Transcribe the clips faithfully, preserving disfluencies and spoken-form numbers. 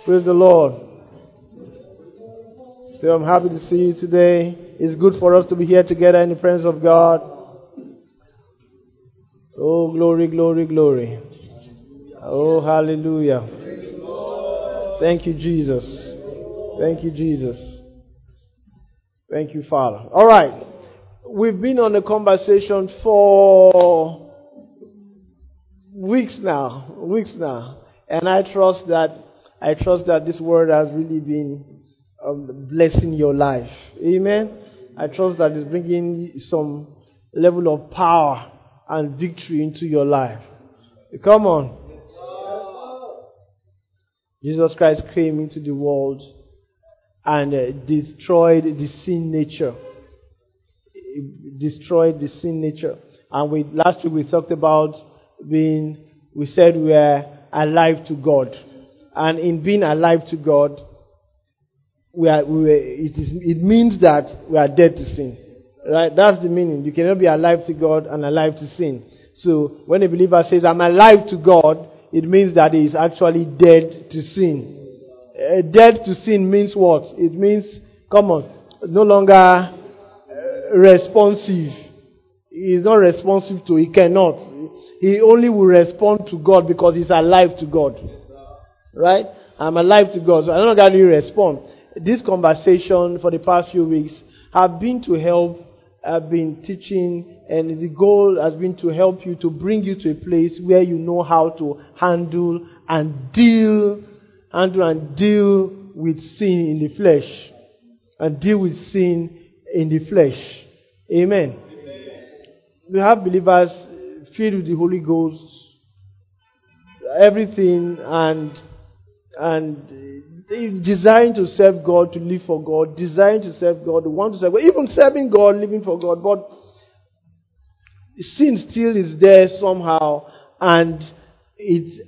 Praise the Lord. So I'm happy to see you today. It's good for us to be here together in the presence of God. Oh, glory, glory, glory. Oh, hallelujah. Thank you, Jesus. Thank you, Jesus. Thank you, Father. All right. We've been on a conversation for weeks now. Weeks now. And I trust that I trust that this word has really been um, blessing your life. Amen. I trust that it's bringing some level of power and victory into your life. Come on. Jesus Christ came into the world and uh, destroyed the sin nature. Destroyed the sin nature. And we last week we talked about being, we said we are alive to God. And in being alive to God, we are, we were, it, is, it means that we are dead to sin. Right? That's the meaning. You cannot be alive to God and alive to sin. So when a believer says, I'm alive to God, it means that he is actually dead to sin. Uh, dead to sin means what? It means, come on, no longer uh, responsive. He is not responsive to, he cannot. He only will respond to God because he's alive to God. Right? I'm alive to God, so I don't really respond. This conversation for the past few weeks have been to help, I've been teaching, and the goal has been to help you, to bring you to a place where you know how to handle and deal, handle and deal with sin in the flesh. And deal with sin in the flesh. Amen. Amen. We have believers filled with the Holy Ghost, everything, and and desiring to serve God, to live for God, desiring to serve God, want to serve God, even serving God, living for God, but sin still is there somehow, and it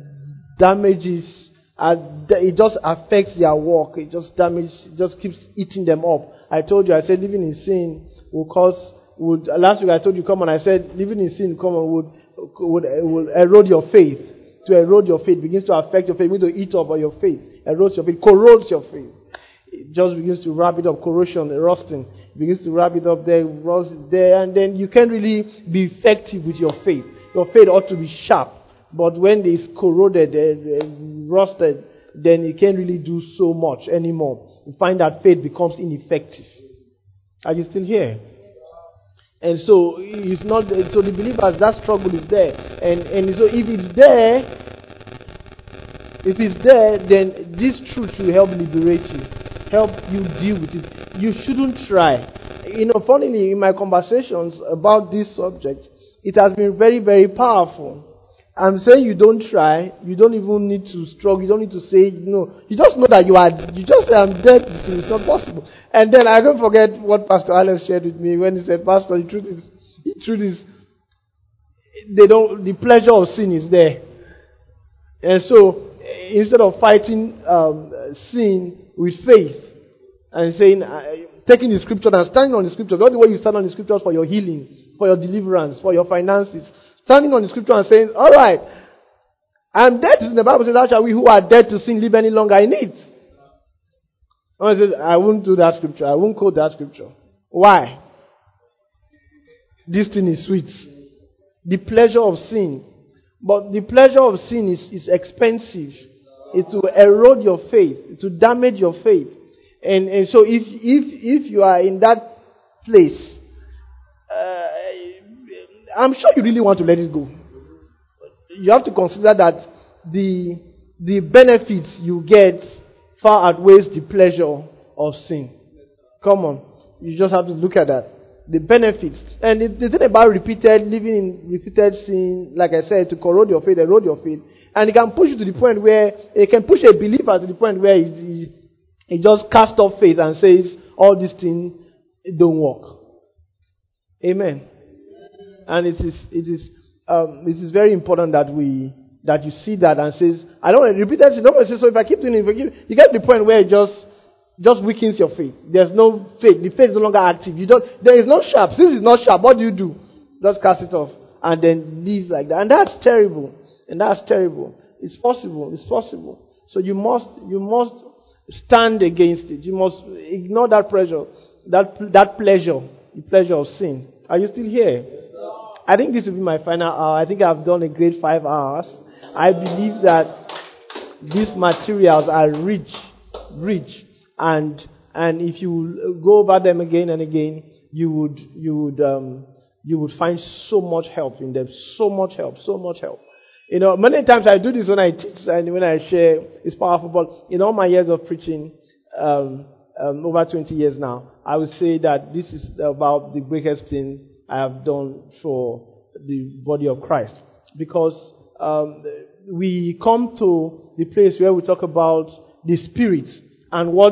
damages, uh, it just affects their work, it just damages, it just keeps eating them up. I told you, I said living in sin will cause, would, last week I told you, come on, I said living in sin, come on, would, would, would erode your faith. To erode your faith, begins to affect your faith, begins to eat up on your faith, erodes your faith, corrodes your faith. It just begins to wrap it up, corrosion, rusting, begins to wrap it up there, rust there, and then you can't really be effective with your faith. Your faith ought to be sharp, but when it's corroded, uh, rusted, then you can't really do so much anymore. You find that faith becomes ineffective. Are you still here? And so it's not. So the believers, that struggle is there, and and so if it's there, if it's there, then this truth will help liberate you, help you deal with it. You shouldn't try. You know, funnily, in my conversations about this subject, it has been very, very powerful. I'm saying you don't try. You don't even need to struggle. You don't need to say no. You just know that you are. You just say, I'm dead. It's not possible. And then I don't forget what Pastor Alex shared with me when he said, Pastor, the truth is, the truth is, they don't. The pleasure of sin is there. And so instead of fighting um, sin with faith and saying, uh, taking the scripture and standing on the scripture, not the way you stand on the scriptures for your healing, for your deliverance, for your finances. Standing on the scripture and saying, all right, I'm dead to sin. The Bible says, how shall we who are dead to sin live any longer in it? I said, I won't do that scripture. I won't quote that scripture. Why? This thing is sweet. The pleasure of sin. But the pleasure of sin is, is expensive. It will erode your faith. It will damage your faith. And, and so if, if, if you are in that place, uh, I'm sure you really want to let it go. You have to consider that the the benefits you get far outweighs the pleasure of sin. Come on. You just have to look at that. The benefits. And the, the thing about repeated, living in repeated sin, like I said, to corrode your faith, erode your faith. And it can push you to the point where, it can push a believer to the point where he, he, he just casts off faith and says, all these things don't work. Amen. And it is it is um, it is very important that we that you see that and says, I don't want to repeat that. Don't say, so if I keep doing it, if I keep, you get to the point where it just just weakens your faith. There's no faith. The faith is no longer active. You don't. There is no sharp. Since it's not sharp, what do you do? Just cast it off and then leave like that. And that's terrible. And that's terrible. It's possible. It's possible. So you must, you must stand against it. You must ignore that pressure, that, that pleasure, the pleasure of sin. Are you still here? Yes, sir. I think this will be my final hour. I think I've done a great five hours. I believe that these materials are rich, rich, and and if you go over them again and again, you would you would um, you would find so much help in them, so much help, so much help. You know, many times I do this when I teach and when I share. It's powerful, but in all my years of preaching, um, um, over twenty years now, I would say that this is about the greatest thing I have done for the body of Christ, because um, we come to the place where we talk about the Spirit and what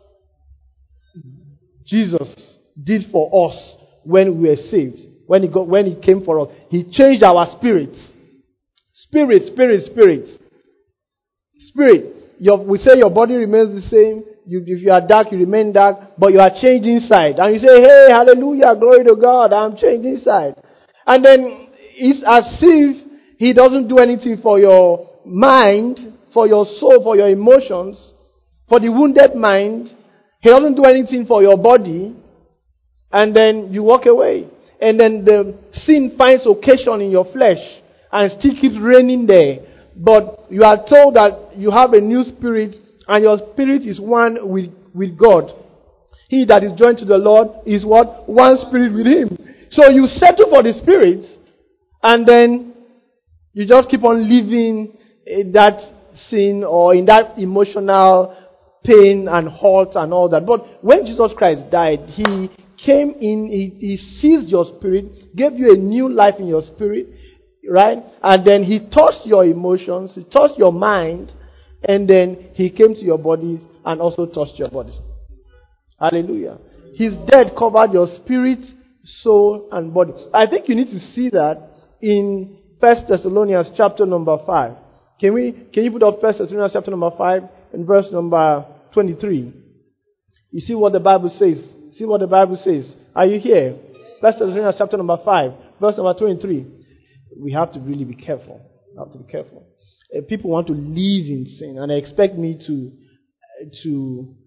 Jesus did for us when we were saved. When he got, when he came for us, he changed our spirits. Spirit, spirit, spirit. Spirit. Your, we say your body remains the same. You, if you are dark, you remain dark, but you are changed inside. And you say, hey, hallelujah, glory to God, I'm changed inside. And then it's as if he doesn't do anything for your mind, for your soul, for your emotions, for the wounded mind. He doesn't do anything for your body. And then you walk away. And then the sin finds occasion in your flesh and still keeps reigning there. But you are told that you have a new spirit, and your spirit is one with, with God. He that is joined to the Lord is what? One spirit with him. So you settle for the spirit, and then you just keep on living in that sin or in that emotional pain and hurt and all that. But when Jesus Christ died, he came in, he, he seized your spirit, gave you a new life in your spirit, right? And then he touched your emotions, he touched your mind, and then he came to your bodies and also touched your bodies. Hallelujah. His death covered your spirit, soul, and body. I think you need to see that in First Thessalonians chapter number five. Can we, can you put up First Thessalonians chapter number five and verse number twenty-three? You see what the Bible says. See what the Bible says. Are you here? First Thessalonians chapter number five, verse number twenty-three. We have to really be careful. We have to be careful. Uh, people want to live in sin, and they expect me to uh, to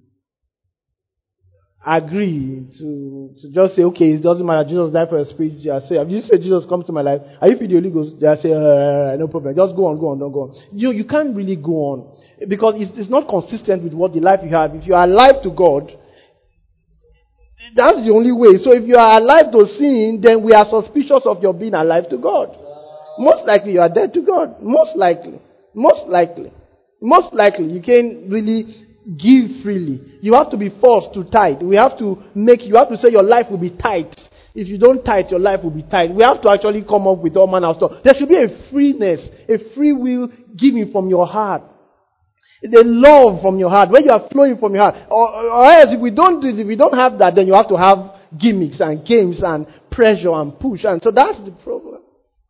agree to to just say, okay, it doesn't matter. Jesus died for a spirit. I say, have you said Jesus comes to my life? Are you feed the Holy Ghost? I say, uh, no problem. Just go on, go on, don't go on. You you can't really go on because it's, it's not consistent with what the life you have. If you are alive to God, that's the only way. So if you are alive to sin, then we are suspicious of your being alive to God. Most likely you are dead to God. Most likely. Most likely. Most likely you can't really give freely. You have to be forced to tithe. We have to make, you have to say your life will be tight. If you don't tithe, your life will be tight. We have to actually come up with all manner of stuff. There should be a freeness, a free will giving from your heart. The love from your heart, when you are flowing from your heart. Or, or else if we don't do, if we don't have that, then you have to have gimmicks and games and pressure and push. And so that's the problem.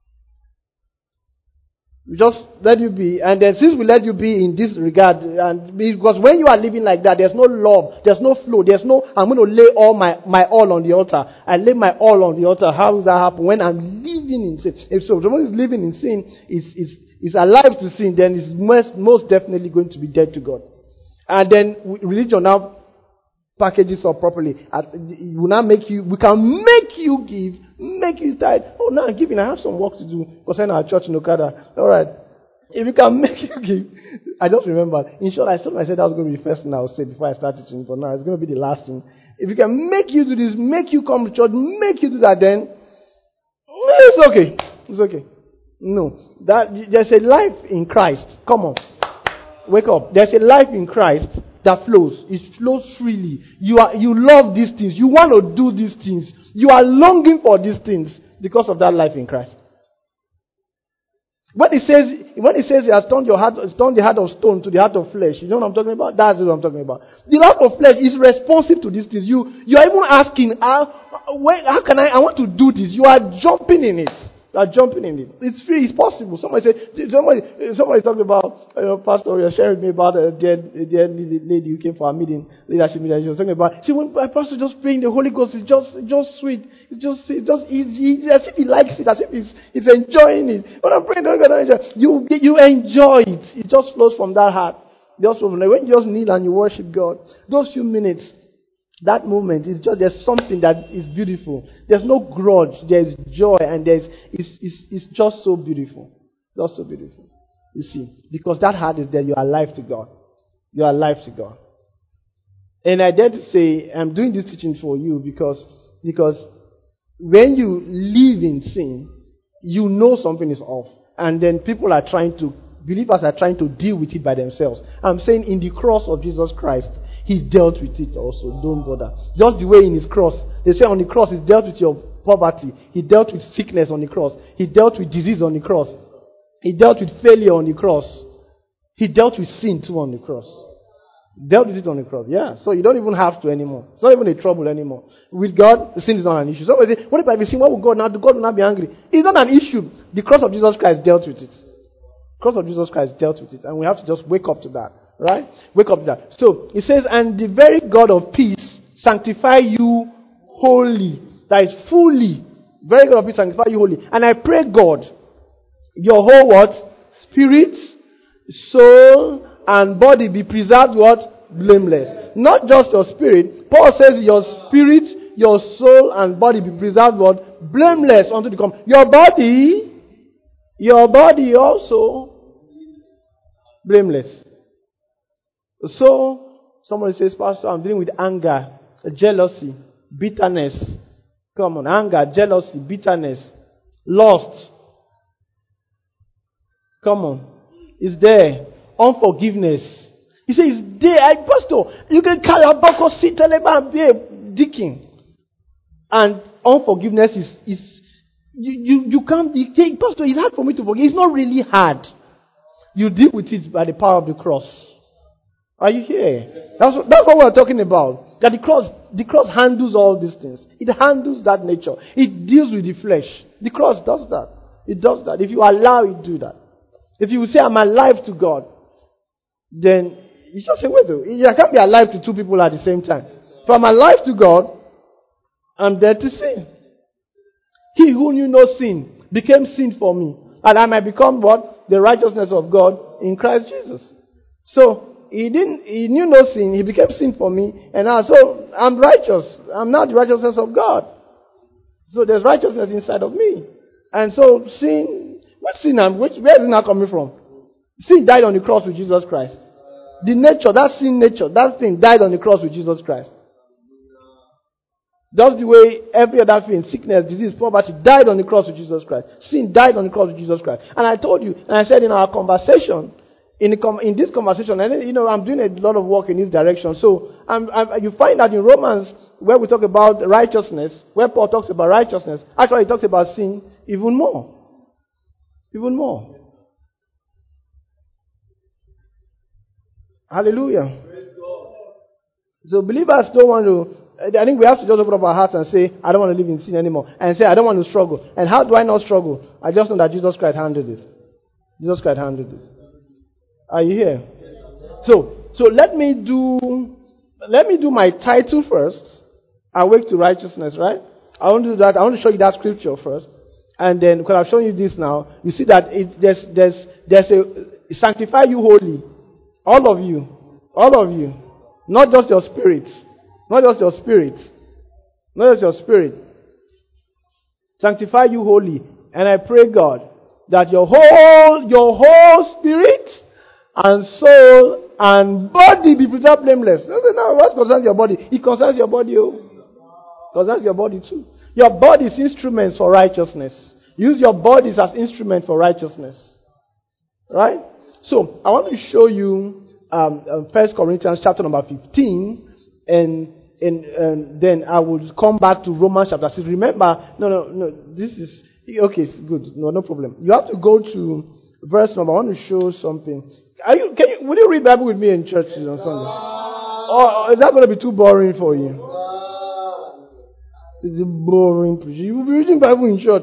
We just let you be, and then since we let you be in this regard, and because when you are living like that, there's no love, there's no flow, there's no, I'm going to lay all my, my all on the altar. I lay my all on the altar. How does that happen? When I'm living in sin. If so, someone is living in sin, is, is, is alive to sin, then is most, most definitely going to be dead to God. And then religion now packages up properly. It will now make you, we can make you give, make you tithe. Oh, now I'm giving, I have some work to do concerning our church in Okada. Alright. If you can make you give, I just remember, in short, I told myself that was going to be the first thing I would say before I start teaching, but now it's going to be the last thing. If you can make you do this, make you come to church, make you do that, then it's okay. It's okay. No. That, there's a life in Christ. Come on. Wake up. There's a life in Christ that flows. It flows freely. You are, you love these things. You want to do these things. You are longing for these things because of that life in Christ. When it says, when it says he has turned your heart, turned the heart of stone to the heart of flesh, you know what I'm talking about? That's what I'm talking about. The heart of flesh is responsive to these things. You, you are even asking, how, how can I, I want to do this. You are jumping in it. You are jumping in it. It's free. It's possible. Somebody said, somebody, somebody talked about, you know, Pastor, you're sharing with me about a dead, a dead lady who came for our meeting, leadership meeting. She was talking about, see, when my pastor just praying the Holy Ghost, it's just, just sweet. It's just, it's just easy. It's as if he likes it, as if he's, he's enjoying it. When I'm praying, don't enjoy. You, you enjoy it. It just flows from that heart. Just when you just kneel and you worship God, those few minutes, that moment is just, there's something that is beautiful. There's no grudge, there's joy, and there's it's, it's, it's just so beautiful. Just so beautiful. You see, because that heart is there, you are alive to God. You are alive to God. And I dare to say, I'm doing this teaching for you because, because when you live in sin, you know something is off. And then people are trying to, believers are trying to deal with it by themselves. I'm saying in the cross of Jesus Christ, He dealt with it also. Don't bother. Just the way in His cross, they say on the cross, He dealt with your poverty. He dealt with sickness on the cross. He dealt with disease on the cross. He dealt with failure on the cross. He dealt with sin too on the cross. Dealt with it on the cross. Yeah. So you don't even have to anymore. It's not even a trouble anymore. With God, sin is not an issue. Somebody say, what if I sin? What will God now do? God will not be angry. It's not an issue. The cross of Jesus Christ dealt with it. The cross of Jesus Christ dealt with it. And we have to just wake up to that. Right? Wake up to that. So, it says, and the very God of peace sanctify you wholly. That is fully. Very God of peace sanctify you wholly. And I pray God, your whole what? Spirit, soul, and body be preserved what? Blameless. Not just your spirit. Paul says your spirit, your soul, and body be preserved what? Blameless unto the come. Your body, your body also blameless. So, somebody says, Pastor, I'm dealing with anger, jealousy, bitterness. Come on, anger, jealousy, bitterness, lust. Come on. It's there. Unforgiveness. He says, it's there. I, Pastor, you can carry a buck of sit and be a deacon. And unforgiveness is, is you, you, you can't, you, Pastor, it's hard for me to forgive. It's not really hard. You deal with it by the power of the cross. Are you here? That's what, that's what we're talking about. That the cross, the cross handles all these things. It handles that nature. It deals with the flesh. The cross does that. It does that. If you allow it to do that. If you say, I'm alive to God, then you just say, wait, though. I can't be alive to two people at the same time. If I'm alive to God, I'm dead to sin. He who knew no sin became sin for me. And I might become what? The righteousness of God in Christ Jesus. So, he didn't, he knew no sin. He became sin for me. And now, so, I'm righteous. I'm not the righteousness of God. So, there's righteousness inside of me. And so, sin, what sin, which, where is it now coming from? Sin died on the cross with Jesus Christ. The nature, that sin nature, that thing died on the cross with Jesus Christ. Just the way every other thing, sickness, disease, poverty, died on the cross with Jesus Christ. Sin died on the cross with Jesus Christ. And I told you, and I said in our conversation, in, the, in this conversation, and you know, I'm doing a lot of work in this direction. So I'm, I'm, you find that in Romans, where we talk about righteousness, where Paul talks about righteousness, actually he talks about sin even more. Even more. Hallelujah. So believers don't want to, I think we have to just open up our hearts and say, I don't want to live in sin anymore. And say, I don't want to struggle. And how do I not struggle? I just know that Jesus Christ handled it. Jesus Christ handled it. Are you here? So, so let me do, let me do my title first. Awake to righteousness, right? I want to do that. I want to show you that scripture first. And then, because I've shown you this now, you see that it, there's, there's, there's a, sanctify you wholly. All of you. All of you. Not just your spirit. Not just your spirit. Not just your spirit. Sanctify you wholly. And I pray, God, that your whole, your whole spirit and soul and body be preserved blameless. No, what concerns your body? It concerns your body, oh. It concerns your body too. Your body is instruments for righteousness. Use your bodies as instruments for righteousness. Right? So, I want to show you um, um, First Corinthians chapter number fifteen. And, and, and then I will come back to Romans chapter six. Remember, no, no, no, this is, okay, it's good. No, no problem. You have to go to verse number, I want to show something. Are you, can you, will you read Bible with me in church on Sunday? Or is that going to be too boring for you? It's a boring preaching. You will be reading Bible in church.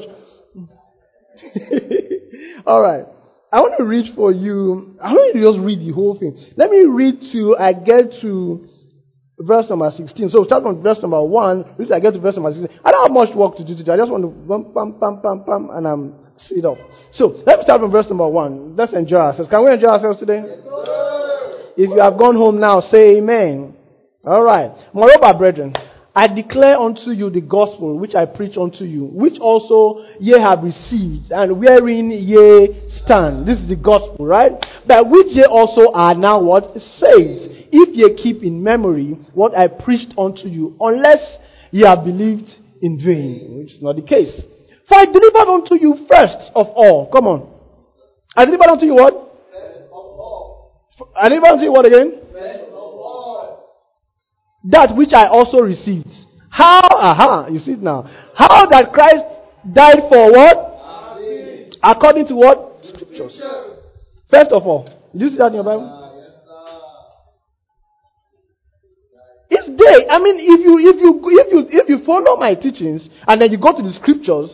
Alright. I want to read for you. I want you to just read the whole thing. Let me read to, I get to verse number sixteen. So start from verse number one. Read I get to verse number sixteen. I don't have much work to do today. I just want to pam, pam, pam, pam, pam, and I'm um, sit up. So let's start from verse number one. Let's enjoy ourselves. Can we enjoy ourselves today? Yes, If you have gone home now, say amen. All right. Moreover, brethren, I declare unto you the gospel which I preach unto you, which also ye have received, and wherein ye stand. This is the gospel, right? By which ye also are now what? Saved. If ye keep in memory what I preached unto you, unless ye have believed in vain, which is not the case. For I delivered unto you first of all. Come on. I delivered unto you what? First of all. I delivered unto you what again? First of all. That which I also received. How? Aha. You see it now. How that Christ died for what? Amen. According to what? Scriptures. First of all. Did you see that in your Bible? It's there. I mean, if you if you if you if you follow my teachings and then you go to the scriptures,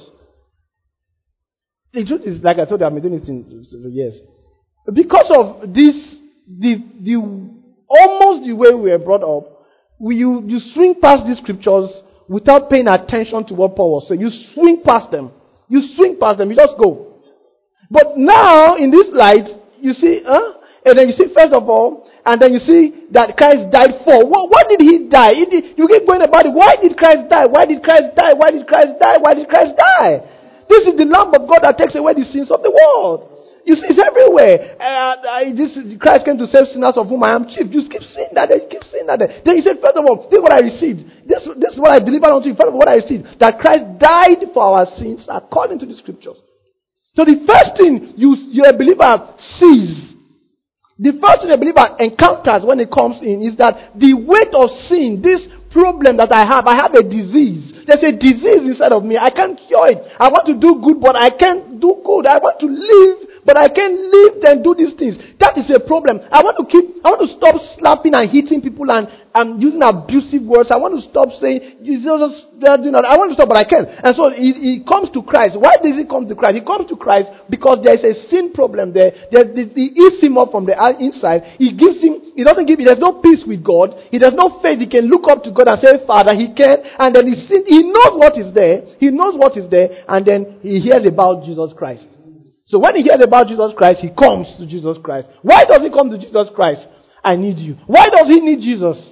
the truth is, like I told you, I've been doing this in years. Because of this, the the almost the way we were brought up, we, you you swing past these scriptures without paying attention to what Paul was saying. You swing past them. You swing past them. You just go. But now in this light, you see, huh? And then you see, first of all, and then you see that Christ died for. What, what did he die? He did, you keep going about it. Why did Christ die? Why did Christ die? Why did Christ die? Why did Christ die? This is the Lamb of God that takes away the sins of the world. You see, it's everywhere. Uh, I, this is, Christ came to save sinners of whom I am chief. You keep saying that. You keep saying that. Then he said, first of all, this is what I received. This, this is what I delivered unto you. First of all, what I received. That Christ died for our sins according to the scriptures. So the first thing you, you a believer sees, the first thing a believer encounters when it comes in is that the weight of sin, this problem that I have, I have a disease. There's a disease inside of me. I can't cure it. I want to do good, but I can't do good. I want to live, but I can't live and do these things. That is a problem. I want to keep, I want to stop slapping and hitting people and, and using abusive words. I want to stop saying, you just, do not. I want to stop, but I can't. And so he, he comes to Christ. Why does he come to Christ? He comes to Christ because there is a sin problem there. There, the, he eats him up from the inside. He gives him, he doesn't give, he has no peace with God. He has no faith. He can look up to God and say, Father, he can. And then he sin, he knows what is there. He knows what is there. And then he hears about Jesus Christ. So when he hears about Jesus Christ, he comes to Jesus Christ. Why does he come to Jesus Christ? I need you. Why does he need Jesus?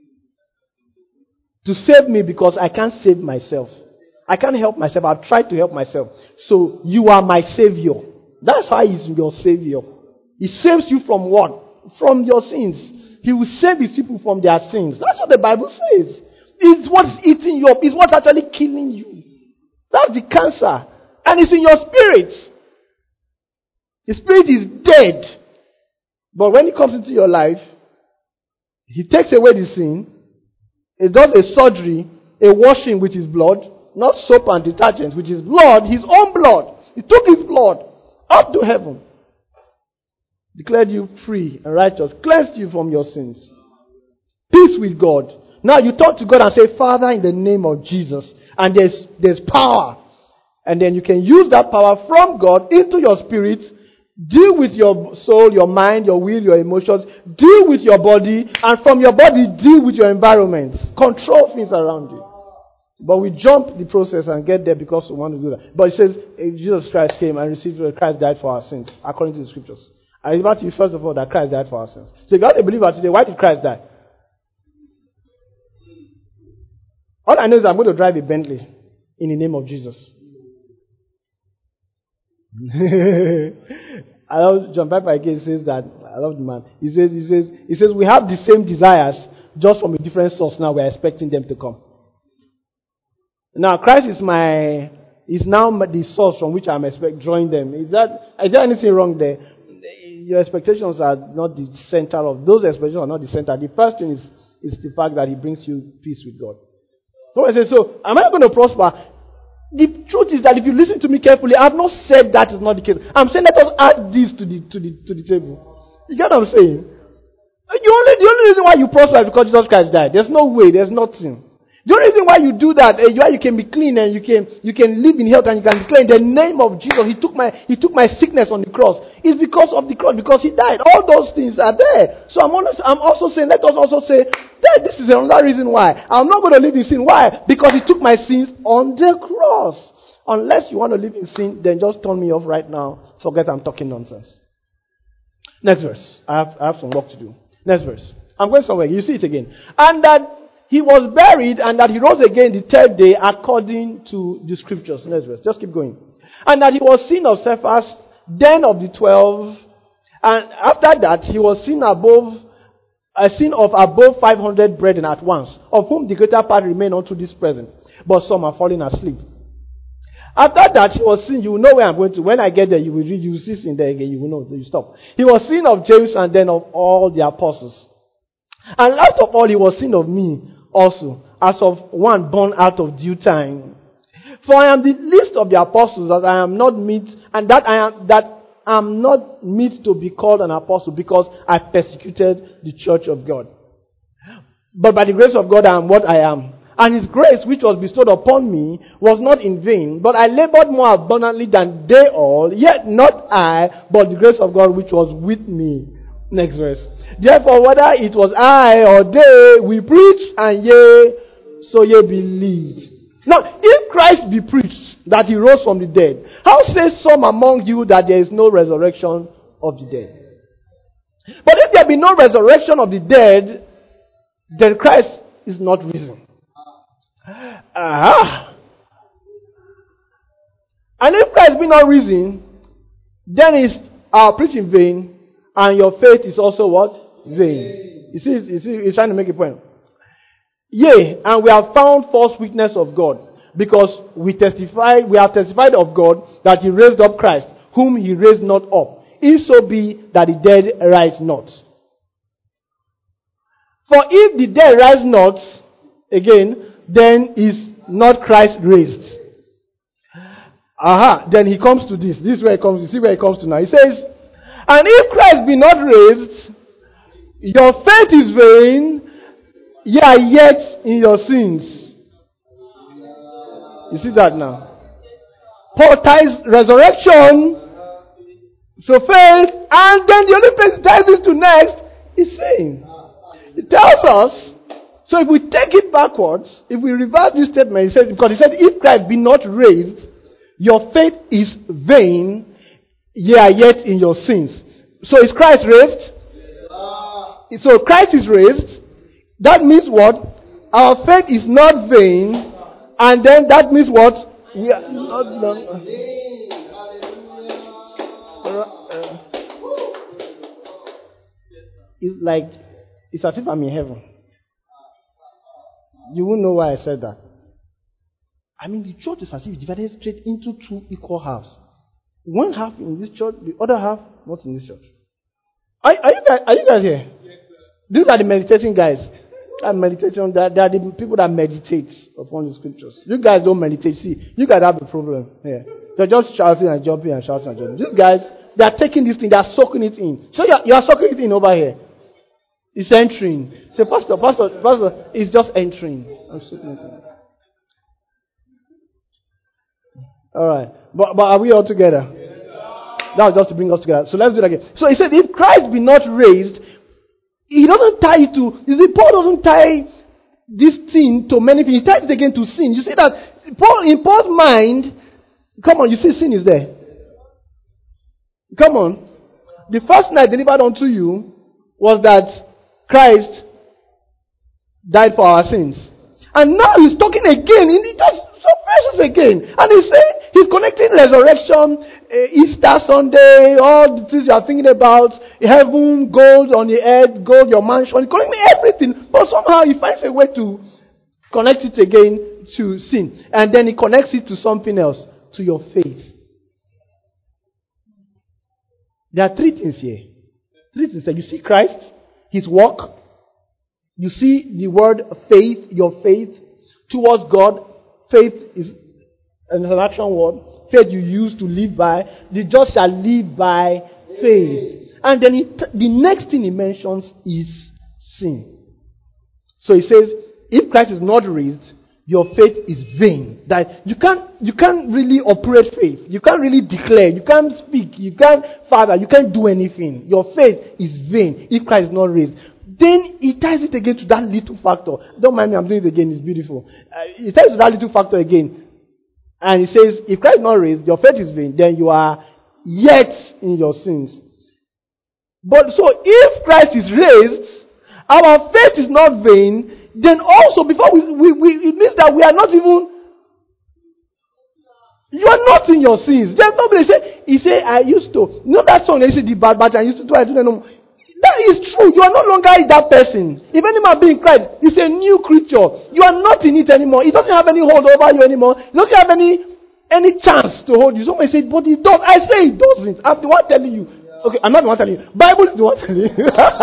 To save me, because I can't save myself. I can't help myself. I've tried to help myself. So you are my savior. That's how he's your savior. He saves you from what? From your sins. He will save his people from their sins. That's what the Bible says. It's what's eating you up. It's what's actually killing you. That's the cancer. And it's in your spirit. The spirit is dead. But when he comes into your life, he takes away the sin. He does a surgery, a washing with his blood, not soap and detergent, with his blood, his own blood. He took his blood up to heaven, declared you free and righteous, cleansed you from your sins. Peace with God. Now you talk to God and say, Father, in the name of Jesus. And there's, there's power. And then you can use that power from God into your spirit. Deal with your soul, your mind, your will, your emotions. Deal with your body. And from your body, deal with your environment. Control things around you. But we jump the process and get there because we want to do that. But it says, Jesus Christ came and received, Christ died for our sins, according to the scriptures. I invite you, first of all, that Christ died for our sins. So if you're a believer today, why did Christ die? All I know is I'm going to drive a Bentley in the name of Jesus. I love John Piper again says that. I love the man. He says, he says, he says, we have the same desires, just from a different source. Now we're expecting them to come. Now Christ is my, is now the source from which I'm expect drawing them. Is that, is there anything wrong there? Your expectations are not the center of, those expectations are not the center. The first thing is, is the fact that he brings you peace with God. So I say, so am I going to prosper? The truth is that if you listen to me carefully, I have not said that is not the case. I'm saying let us add this to the to the to the table. You get what I'm saying? You only, the only reason why you prosper is because Jesus Christ died. There's no way. There's nothing. The only reason why you do that, uh, why you can be clean and you can you can live in health and you can declare in the name of Jesus, He took my He took my sickness on the cross. It's because of the cross, because He died. All those things are there. So I'm also I'm also saying, let us also say that this is another reason why I'm not going to live in sin. Why? Because He took my sins on the cross. Unless you want to live in sin, then just turn me off right now. Forget I'm talking nonsense. Next verse. I have I have some work to do. Next verse. I'm going somewhere. You see it again. And that he was buried and that he rose again the third day according to the scriptures. Next verse. Just keep going. And that he was seen of Cephas, then of the twelve. And after that he was seen above, a seen of above five hundred brethren at once, of whom the greater part remain unto this present, but some are falling asleep. After that, he was seen, you will know where I'm going to. When I get there, you will read, you will see in there again, you will know, you stop. He was seen of James and then of all the apostles. And last of all, he was seen of me also, as of one born out of due time. For I am the least of the apostles, that I am not meet, and that I am, that I am not meet to be called an apostle, because I persecuted the church of God. But by the grace of God, I am what I am. And his grace, which was bestowed upon me, was not in vain, but I labored more abundantly than they all, yet not I, but the grace of God which was with me. Next verse. Therefore, whether it was I or they, we preach, and ye, so ye believed. Now, if Christ be preached, that he rose from the dead, how say some among you that there is no resurrection of the dead? But if there be no resurrection of the dead, then Christ is not risen. Aha! And if Christ be not risen, then is our preaching vain, and your faith is also what? Vain. You see, you see, he's trying to make a point. Yea, and we have found false witness of God, because we testify, we have testified of God that he raised up Christ, whom he raised not up, if so be that the dead rise not. For if the dead rise not, again, then is not Christ raised. Aha, then he comes to this. This is where he comes. You see where he comes to now. He says, and if Christ be not raised, your faith is vain, ye are yet in your sins. You see that now? Paul ties resurrection to faith, and then the only place he ties it to next is sin. He tells us, so if we take it backwards, if we reverse this statement, he says, because he said, if Christ be not raised, your faith is vain, ye are yet in your sins. So is Christ raised? Yes, so Christ is raised. That means what? Our faith is not vain, and then that means what? We are not long. It's like, it's as if I'm in heaven. You won't know why I said that. I mean, the church is as if divided straight into two equal halves. One half in this church, the other half not in this church. Are, are, you, guys, are you guys here? Yes, sir. These are the meditating guys. I'm meditating. They are the people that meditate upon the scriptures. You guys don't meditate. See, you guys have a problem here. They're just shouting and jumping and shouting and jumping. These guys, they are taking this thing, they are soaking it in. So you are, you are soaking it in over here. It's entering. Say, Pastor, Pastor, Pastor, it's just entering. I'm soaking it in. Alright. But, but are we all together? Yes, that was just to bring us together. So let's do it again. So he said, if Christ be not raised, he doesn't tie it to, you see, Paul doesn't tie this thing to many things. He ties it again to sin. You see that Paul, in Paul's mind, come on, you see sin is there. Come on. The first night delivered unto you was that Christ died for our sins. And now he's talking again, and he just so precious again. And he's saying, he's connecting resurrection, uh, Easter Sunday, all the things you are thinking about, heaven, gold on the earth, gold, your mansion, he's connecting everything. But somehow he finds a way to connect it again to sin. And then he connects it to something else, to your faith. There are three things here. Three things. You see Christ, his work. You see the word faith, your faith towards God. Faith is an action word. Faith you use to live by. The just shall live by faith. And then it, the next thing he mentions is sin. So he says, if Christ is not raised, your faith is vain. That you can't, you can't really operate faith. You can't really declare. You can't speak. You can't, Father, you can't do anything. Your faith is vain if Christ is not raised. Then he ties it again to that little factor. Don't mind me, I'm doing it again. It's beautiful. Uh, he ties it to that little factor again. And he says, if Christ is not raised, your faith is vain. Then you are yet in your sins. But so if Christ is raised, our faith is not vain, then also before we, we, we it means that we are not even, you are not in your sins. There's nobody say, he say, I used to, you know that song they say, the bad but I used to do, I do not know. That is true. You are no longer that person. If any man be in Christ, he's a new creature. You are not in it anymore. It doesn't have any hold over you anymore. It doesn't have any any chance to hold you. Somebody say, but it does. I say it doesn't. I'm the one telling you. Okay, I'm not the one telling you. Bible is the one telling you.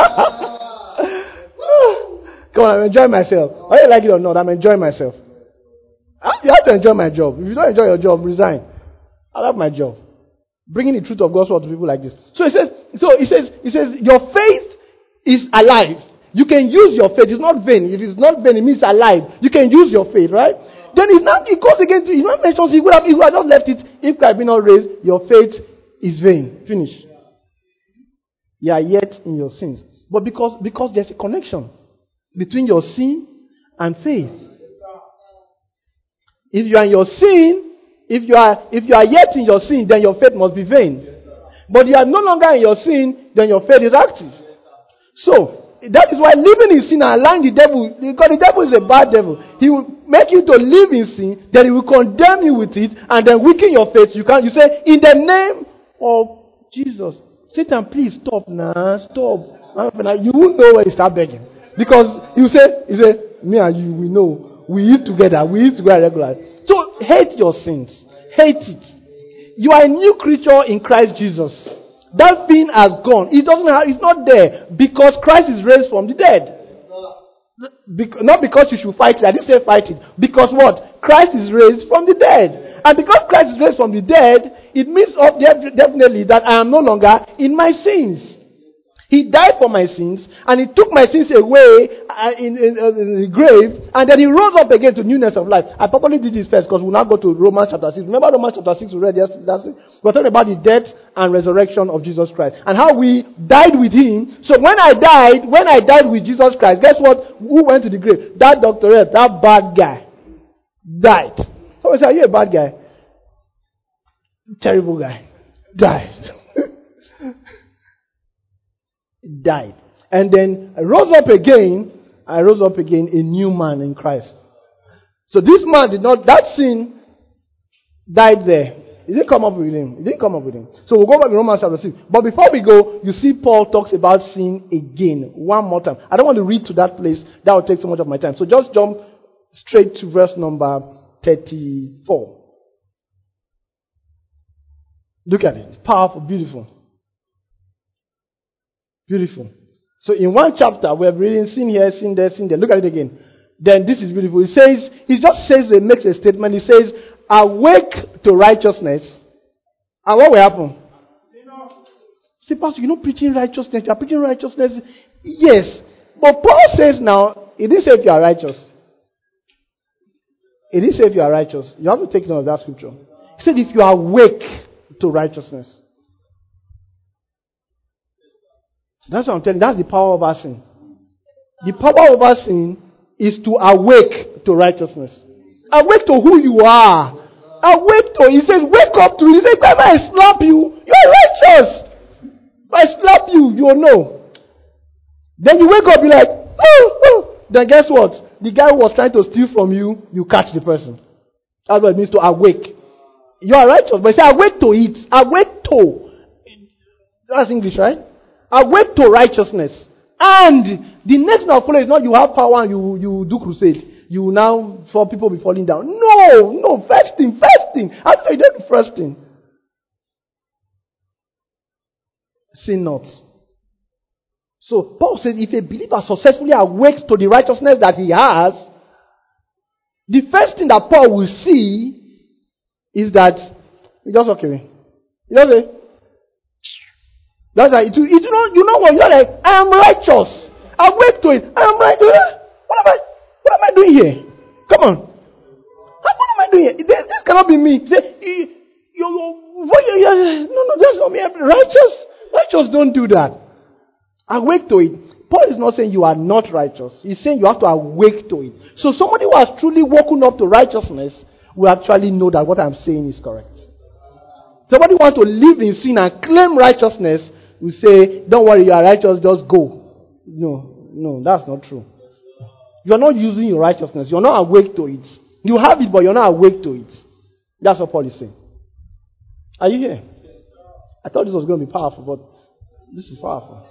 Come on, I'm enjoying myself. Whether you like it or not, I'm enjoying myself. You have to enjoy my job. If you don't enjoy your job, resign. I love my job. Bringing the truth of God's word to people like this. So he says, so he says, he says, your faith is alive. You can use your faith. It's not vain. If it's not vain, it means alive. You can use your faith, right? Then it's not, it goes again to, he not mentions, he would have, he would have just left it. If Christ be not raised, your faith is vain. Finish. You are yet in your sins. But because, because there's a connection between your sin and faith. If you are in your sin, If you are if you are yet in your sin, then your faith must be vain. But you are no longer in your sin, then your faith is active. So that is why living in sin and allowing the devil, because the devil is a bad devil. He will make you to live in sin, then he will condemn you with it, and then weaken your faith. You can you say, in the name of Jesus, Satan, please stop now, stop. You won't know when you start begging, because you say, you say, me and you, we know, we eat together, we eat together regularly. So hate your sins. Hate it. You are a new creature in Christ Jesus. That thing has gone. It doesn't have, it's not there because Christ is raised from the dead. Be- not because you should fight it. I didn't say fight it. Because what? Christ is raised from the dead. And because Christ is raised from the dead, it means of definitely that I am no longer in my sins. He died for my sins, and he took my sins away uh, in, in, uh, in the grave, and then he rose up again to newness of life. I probably did this first because we'll now go to Romans chapter six. Remember Romans chapter six we read yesterday? We're talking about the death and resurrection of Jesus Christ, and how we died with him. So when I died, when I died with Jesus Christ, guess what? Who went to the grave? That doctor, that bad guy, died. Somebody say, are you a bad guy? Terrible guy. Died. Died. And then I rose up again. I rose up again a new man in Christ. So this man did not, that sin died there. It didn't come up with him. It didn't come up with him. So we'll go back to Romans chapter six. But before we go, you see Paul talks about sin again. One more time. I don't want to read to that place. That will take so much of my time. So just jump straight to verse number thirty-four. Look at it. Powerful, beautiful. Beautiful. So in one chapter, we have reading sin here, sin there, sin there. Look at it again. Then this is beautiful. He says, he just says, it makes a statement. He says, awake to righteousness. And what will happen? See, Pastor, you're not preaching righteousness. You are preaching righteousness. Yes. But Paul says now, he didn't say if you are righteous. He didn't say if you are righteous. You have to take note of that scripture. He said if you are awake to righteousness. That's what I'm telling you. That's the power of our sin. The power of our sin is to awake to righteousness. Awake to who you are. Awake to, he says, wake up to it. He says, if I slap you, you're righteous. If I slap you, you'll know. Then you wake up, you're like, oh, oh. Then guess what? The guy who was trying to steal from you, you catch the person. That's what it means to awake. You are righteous, but say awake to it. Awake to. That's English, right? Awake to righteousness. And the next now follow is not you have power and you, you do crusade. You now, for people be falling down. No, no, first thing, first thing. After you do the first thing. Sin not. So Paul said if a believer successfully awakes to the righteousness that he has, the first thing that Paul will see is that you just walk away. You just say, that's like, it, it, you know, you know what? You're like, I am righteous. I wake to it. I am righteous. What am I, what am I doing here? Come on. What am I doing here? This, this cannot be me. Say, you, you, you, you, no, no, that's not me. Righteous, righteous don't do that. Awake to it. Paul is not saying you are not righteous. He's saying you have to awake to it. So somebody who has truly woken up to righteousness will actually know that what I'm saying is correct. Somebody who wants to live in sin and claim righteousness will say, don't worry, you are righteous, just go. No, no, that's not true. You are not using your righteousness. You are not awake to it. You have it, but you are not awake to it. That's what Paul is saying. Are you here? I thought this was going to be powerful, but this is powerful.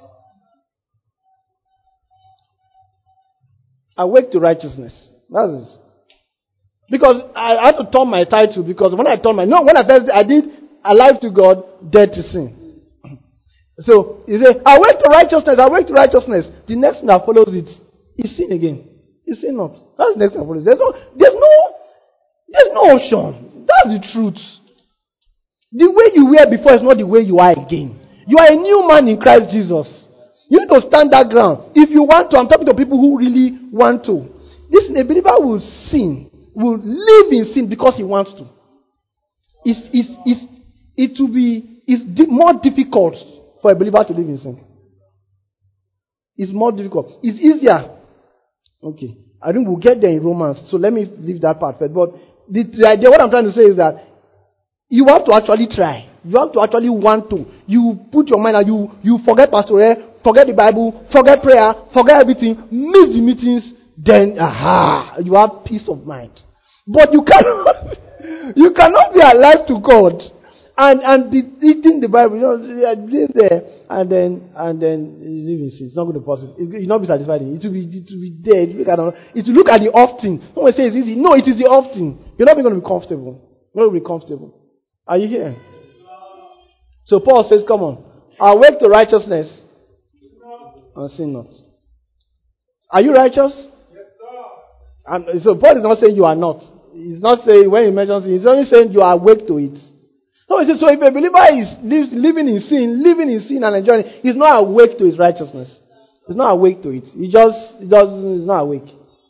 Awake to righteousness. That's it. Because I had to turn my title, because when I turned my, no, when I first, I did alive to God, dead to sin. So, you say, awake to righteousness, awake to righteousness. The next thing that follows it is sin again. Is sin not? That's the next thing that follows. There's no, there's no, there's no option. That's the truth. The way you were before is not the way you are again. You are a new man in Christ Jesus. You need to stand that ground. If you want to, I'm talking to people who really want to. This, a believer will sin. Will live in sin because he wants to. It's, it's, it's, it will be it's di- more difficult for a believer to live in sin. It's more difficult. It's easier. Okay. I think we'll get there in Romans, so let me leave that part first. But the, the idea, what I'm trying to say is that you have to actually try. You have to actually want to. You put your mind and you, you forget pastoral, forget the Bible, forget prayer, forget everything, miss the meetings, then, aha, you have peace of mind. But you cannot, you cannot be alive to God and and be eating the Bible, you know, being there and then and then you live in sin. It's not going to be possible. It will not be satisfied. It will be it will be there. It will, look at, it will look at the often. Someone say it's easy. No, it is the often. You're not going to be comfortable. You're not going to be comfortable. Are you here? So Paul says, "Come on, awake to righteousness and sin not." Are you righteous? And so Paul is not saying you are not. He's not saying when he mentions it, he's only saying you are awake to it. So he says, so if a believer is lives, living in sin, living in sin and enjoying it, he's not awake to his righteousness. He's not awake to it. He just, he doesn't, he's not awake.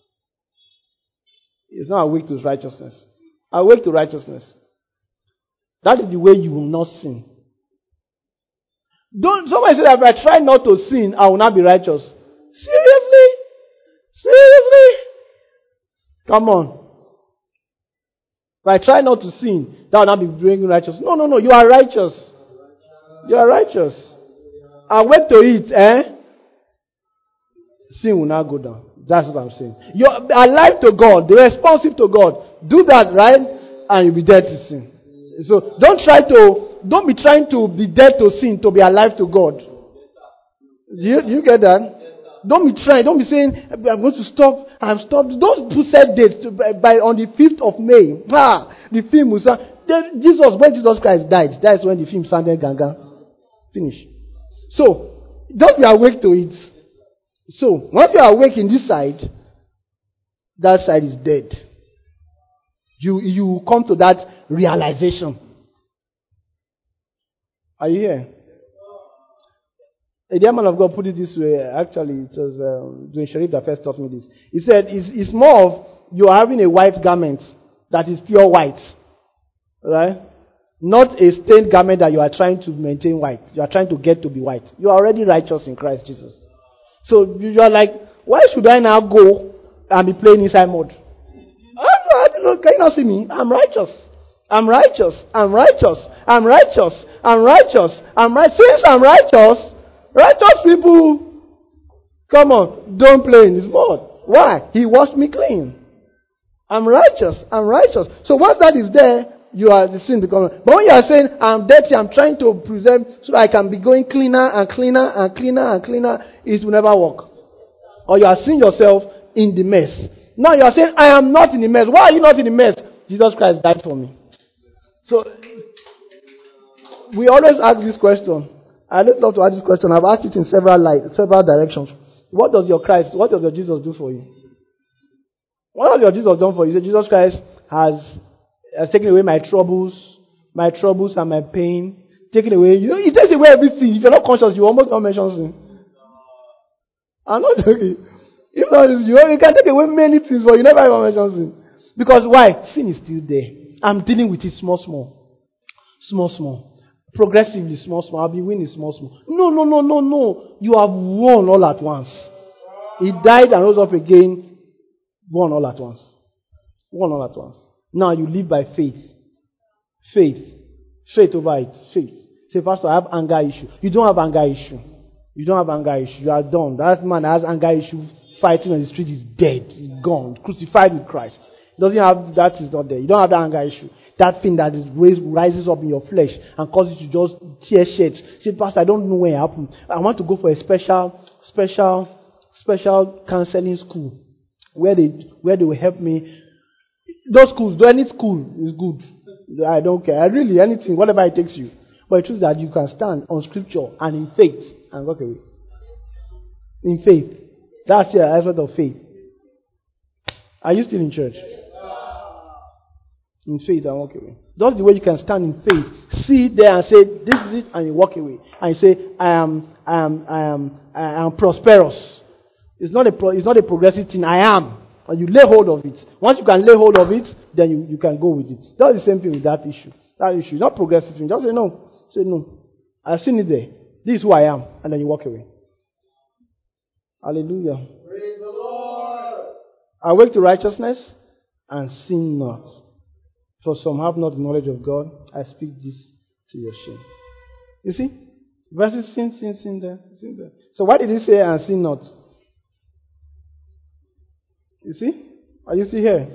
He's not awake to his righteousness. Awake to righteousness. That is the way you will not sin. Don't, somebody say that if I try not to sin, I will not be righteous. Seriously? Seriously? Come on. If I try not to sin, that will not be bringing righteousness. No, no, no. You are righteous. You are righteous. Awake to it, eh? Sin will not go down. That's what I'm saying. You're alive to God. You're responsive to God. Do that, right? And you'll be dead to sin. So don't try to, don't be trying to be dead to sin to be alive to God. Do you, do you get that? Don't be trying. Don't be saying, I'm going to stop. I'm stopped. Don't put set dates to, by, by on the fifth of May. Ah, the film was then Jesus, when Jesus Christ died, that's when the film sounded ganga. Finish. So, don't be awake to it. So, once you are awake in this side, that side is dead. You, you come to that realization. Are you here? A dear man of God put it this way. Actually, it was um, Dwayne Sharif that first taught me this. He said, it's, it's more of you are having a white garment that is pure white. Right? Not a stained garment that you are trying to maintain white. You are trying to get to be white. You are already righteous in Christ Jesus. So you are like, why should I now go and be playing inside mode? I don't know. Can you not see me? I'm righteous. I'm righteous. I'm righteous. I'm righteous. I'm righteous. I'm right. Since I'm righteous, righteous people, come on, don't play in his mud. Why? He washed me clean. I'm righteous. I'm righteous. So once that is there, you are the sin becomes. But when you are saying, I'm dirty, I'm trying to preserve so that I can be going cleaner and cleaner and cleaner and cleaner, it will never work. Or you are seeing yourself in the mess. Now you are saying, I am not in the mess. Why are you not in the mess? Jesus Christ died for me. So, we always ask this question. I would love to ask this question. I've asked it in several light, several directions. What does your Christ, what does your Jesus do for you? What has your Jesus done for you? You say, Jesus Christ has, has taken away my troubles, my troubles and my pain. Taken away, you know, He takes away everything. If you're not conscious, you almost don't mention sin. I'm not joking. If not, you, you can take away many things, but you never even mention sin. Because why? Sin is still there. I'm dealing with it small, small. Small, small. Progressively, small, small. I'll be winning small, small. No, no, no, no, no. You have won all at once. He died and rose up again. Won all at once. Won all at once. Now you live by faith. Faith. Faith over it. Faith. Say, Pastor, I have anger issue. You don't have anger issue. You don't have anger issue. You are done. That man that has anger issue fighting on the street is dead. He's gone. Crucified with Christ. He doesn't have, that is not there. You don't have that anger issue. That thing that is raised, rises up in your flesh and causes you to just tear sheds. Say, Pastor, I don't know when it happened. I want to go for a special, special, special counseling school where they, where they will help me. Those schools, do any school is good. I don't care. I really, anything, whatever it takes you. But the truth is that you can stand on scripture and in faith and walk away. In faith. That's the aspect of faith. Are you still in church? In faith and walk away. That's the way you can stand in faith. See it there and say, this is it, and you walk away. And you say, I am, I am, I am, I am prosperous. It's not a, pro, it's not a progressive thing. I am. And you lay hold of it. Once you can lay hold of it, then you, you can go with it. That's the same thing with that issue. That issue is not progressive thing. Just say no. Say no. I've seen it there. This is who I am. And then you walk away. Hallelujah. Praise the Lord. Awake to righteousness and sin not. For some have not the knowledge of God. I speak this to your shame. You see? Verses sin, sin, sin there. Sin there. So why did he say and sin not? You see? Are you still here?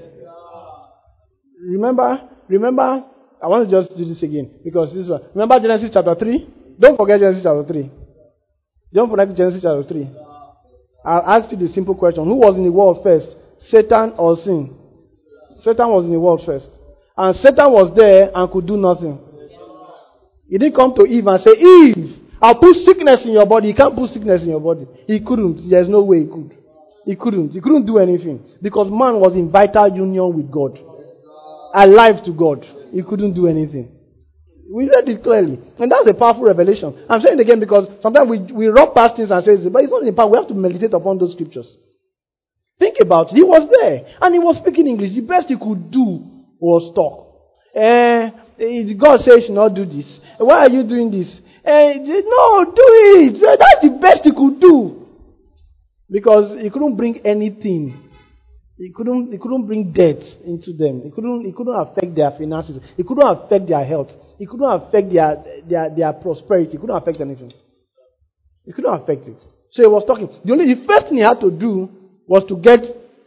Remember, remember, I want to just do this again. Because this one. Remember Genesis chapter three? Don't forget Genesis chapter three. Don't forget Genesis chapter three. I'll ask you the simple question. Who was in the world first? Satan or sin? Satan was in the world first. And Satan was there and could do nothing. He didn't come to Eve and say, Eve, I'll put sickness in your body. He can't put sickness in your body. He couldn't. There's no way he could. He couldn't. He couldn't do anything. Because man was in vital union with God. Alive to God. He couldn't do anything. We read it clearly. And that's a powerful revelation. I'm saying it again because sometimes we, we run past things and say, but it's not in power. We have to meditate upon those scriptures. Think about it. He was there. And he was speaking English. The best he could do was talk. Eh, God says you should not do this. Why are you doing this? Eh, no, do it. That's the best he could do. Because he couldn't bring anything. He couldn't, he couldn't bring death into them. He couldn't, he couldn't affect their finances. He couldn't affect their health. He couldn't affect their, their, their prosperity. He couldn't affect anything. He couldn't affect it. So he was talking. The only, the first thing he had to do was to get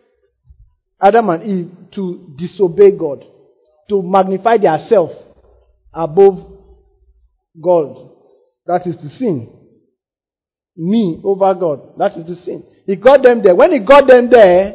Adam and Eve to disobey God. To magnify their self above God. That is to sin. Me over God. That is to sin. He got them there. When he got them there,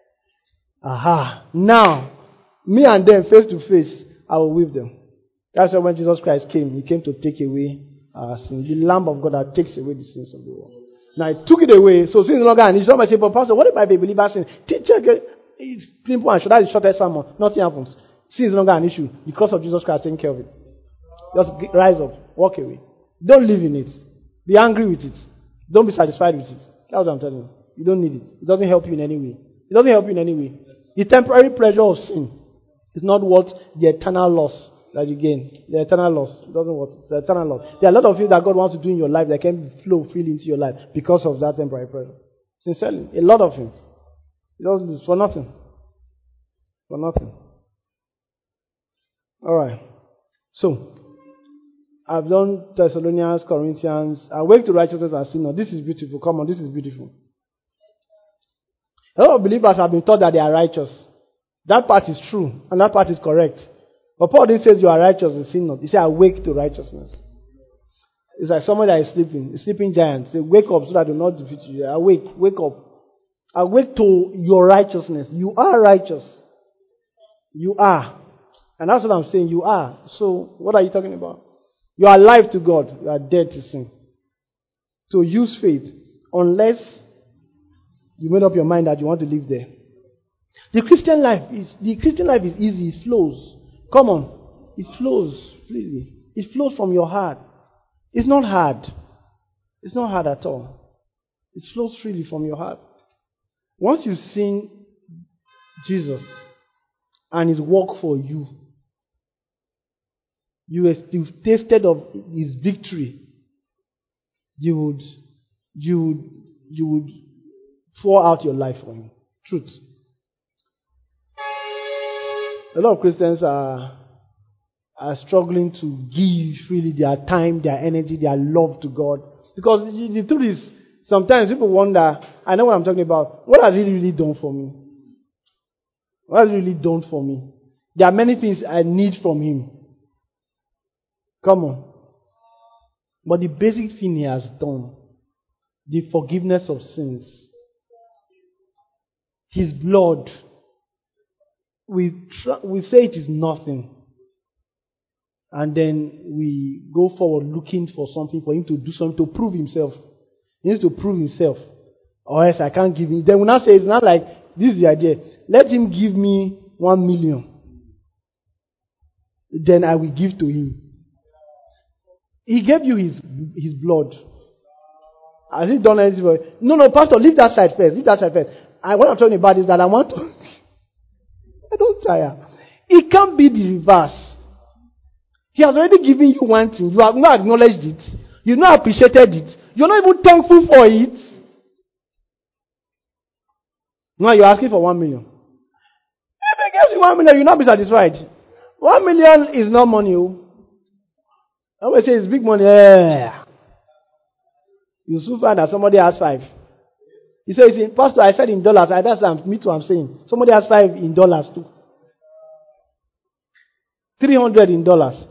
aha, now, me and them face to face, I will with them. That's why when Jesus Christ came, he came to take away our sin. The Lamb of God that takes away the sins of the world. Now, he took it away, so sin is no longer an issue. Somebody say, but Pastor, what if I be a believer sin? Check it. It's simple and short. That's the shortest sermon. Nothing happens. Sin is no longer an issue. The cross of Jesus Christ taking care of it. Just rise up. Walk away. Don't live in it. Be angry with it. Don't be satisfied with it. That's what I'm telling you. You don't need it. It doesn't help you in any way. It doesn't help you in any way. The temporary pleasure of sin is not worth the eternal loss that you gain. The eternal loss. It doesn't worth it. It's the eternal loss. There are a lot of things that God wants to do in your life that can flow freely into your life because of that temporary pleasure. Sincerely. A lot of things. It doesn't, it's for nothing. For nothing. Alright. So, I've done Thessalonians, Corinthians. Awake to righteousness and sin. Now, this is beautiful. Come on, this is beautiful. A lot of believers have been taught that they are righteous. That part is true, and that part is correct. But Paul didn't say you are righteous and sin not. He said awake to righteousness. It's like someone that is sleeping, a sleeping giant. Say, wake up so that do not defeat you. Awake, wake up. Awake to your righteousness. You are righteous. You are. And that's what I'm saying. You are. So, what are you talking about? You are alive to God. You are dead to sin. So use faith. Unless you made up your mind that you want to live there. The Christian life is the Christian life is easy. It flows. Come on. It flows freely. It flows from your heart. It's not hard. It's not hard at all. It flows freely from your heart. Once you've seen Jesus and his work for you, you have tasted of his victory, you would, you would, you would pour out your life for him. Truth. A lot of Christians are, are struggling to give freely their time, their energy, their love to God. Because the, the truth is, sometimes people wonder, I know what I'm talking about, what has He really done for me? What has He really done for me? There are many things I need from Him. Come on. But the basic thing He has done, the forgiveness of sins, His blood, we tr- we say it is nothing. And then we go forward looking for something for Him to do something to prove Himself. He needs to prove Himself. Or else I can't give Him. Then we now say it's not like, this is the idea. Let Him give me one million. Then I will give to Him. He gave you His His blood. Has He done anything for you? No, no, Pastor, leave that side first. Leave that side first. I, what I'm talking about is that I want to... I don't tire. It can't be the reverse. He has already given you one thing. You have not acknowledged it. You've not appreciated it. You're not even thankful for it. Now you're asking for one million. If He gives you one million, you'll not be satisfied. One million is not money. I always say it's big money. Yeah. You soon find that somebody has five. You say, you see, Pastor, I said in dollars. I, that's what me too I'm saying. Somebody has five in dollars too. three hundred in dollars.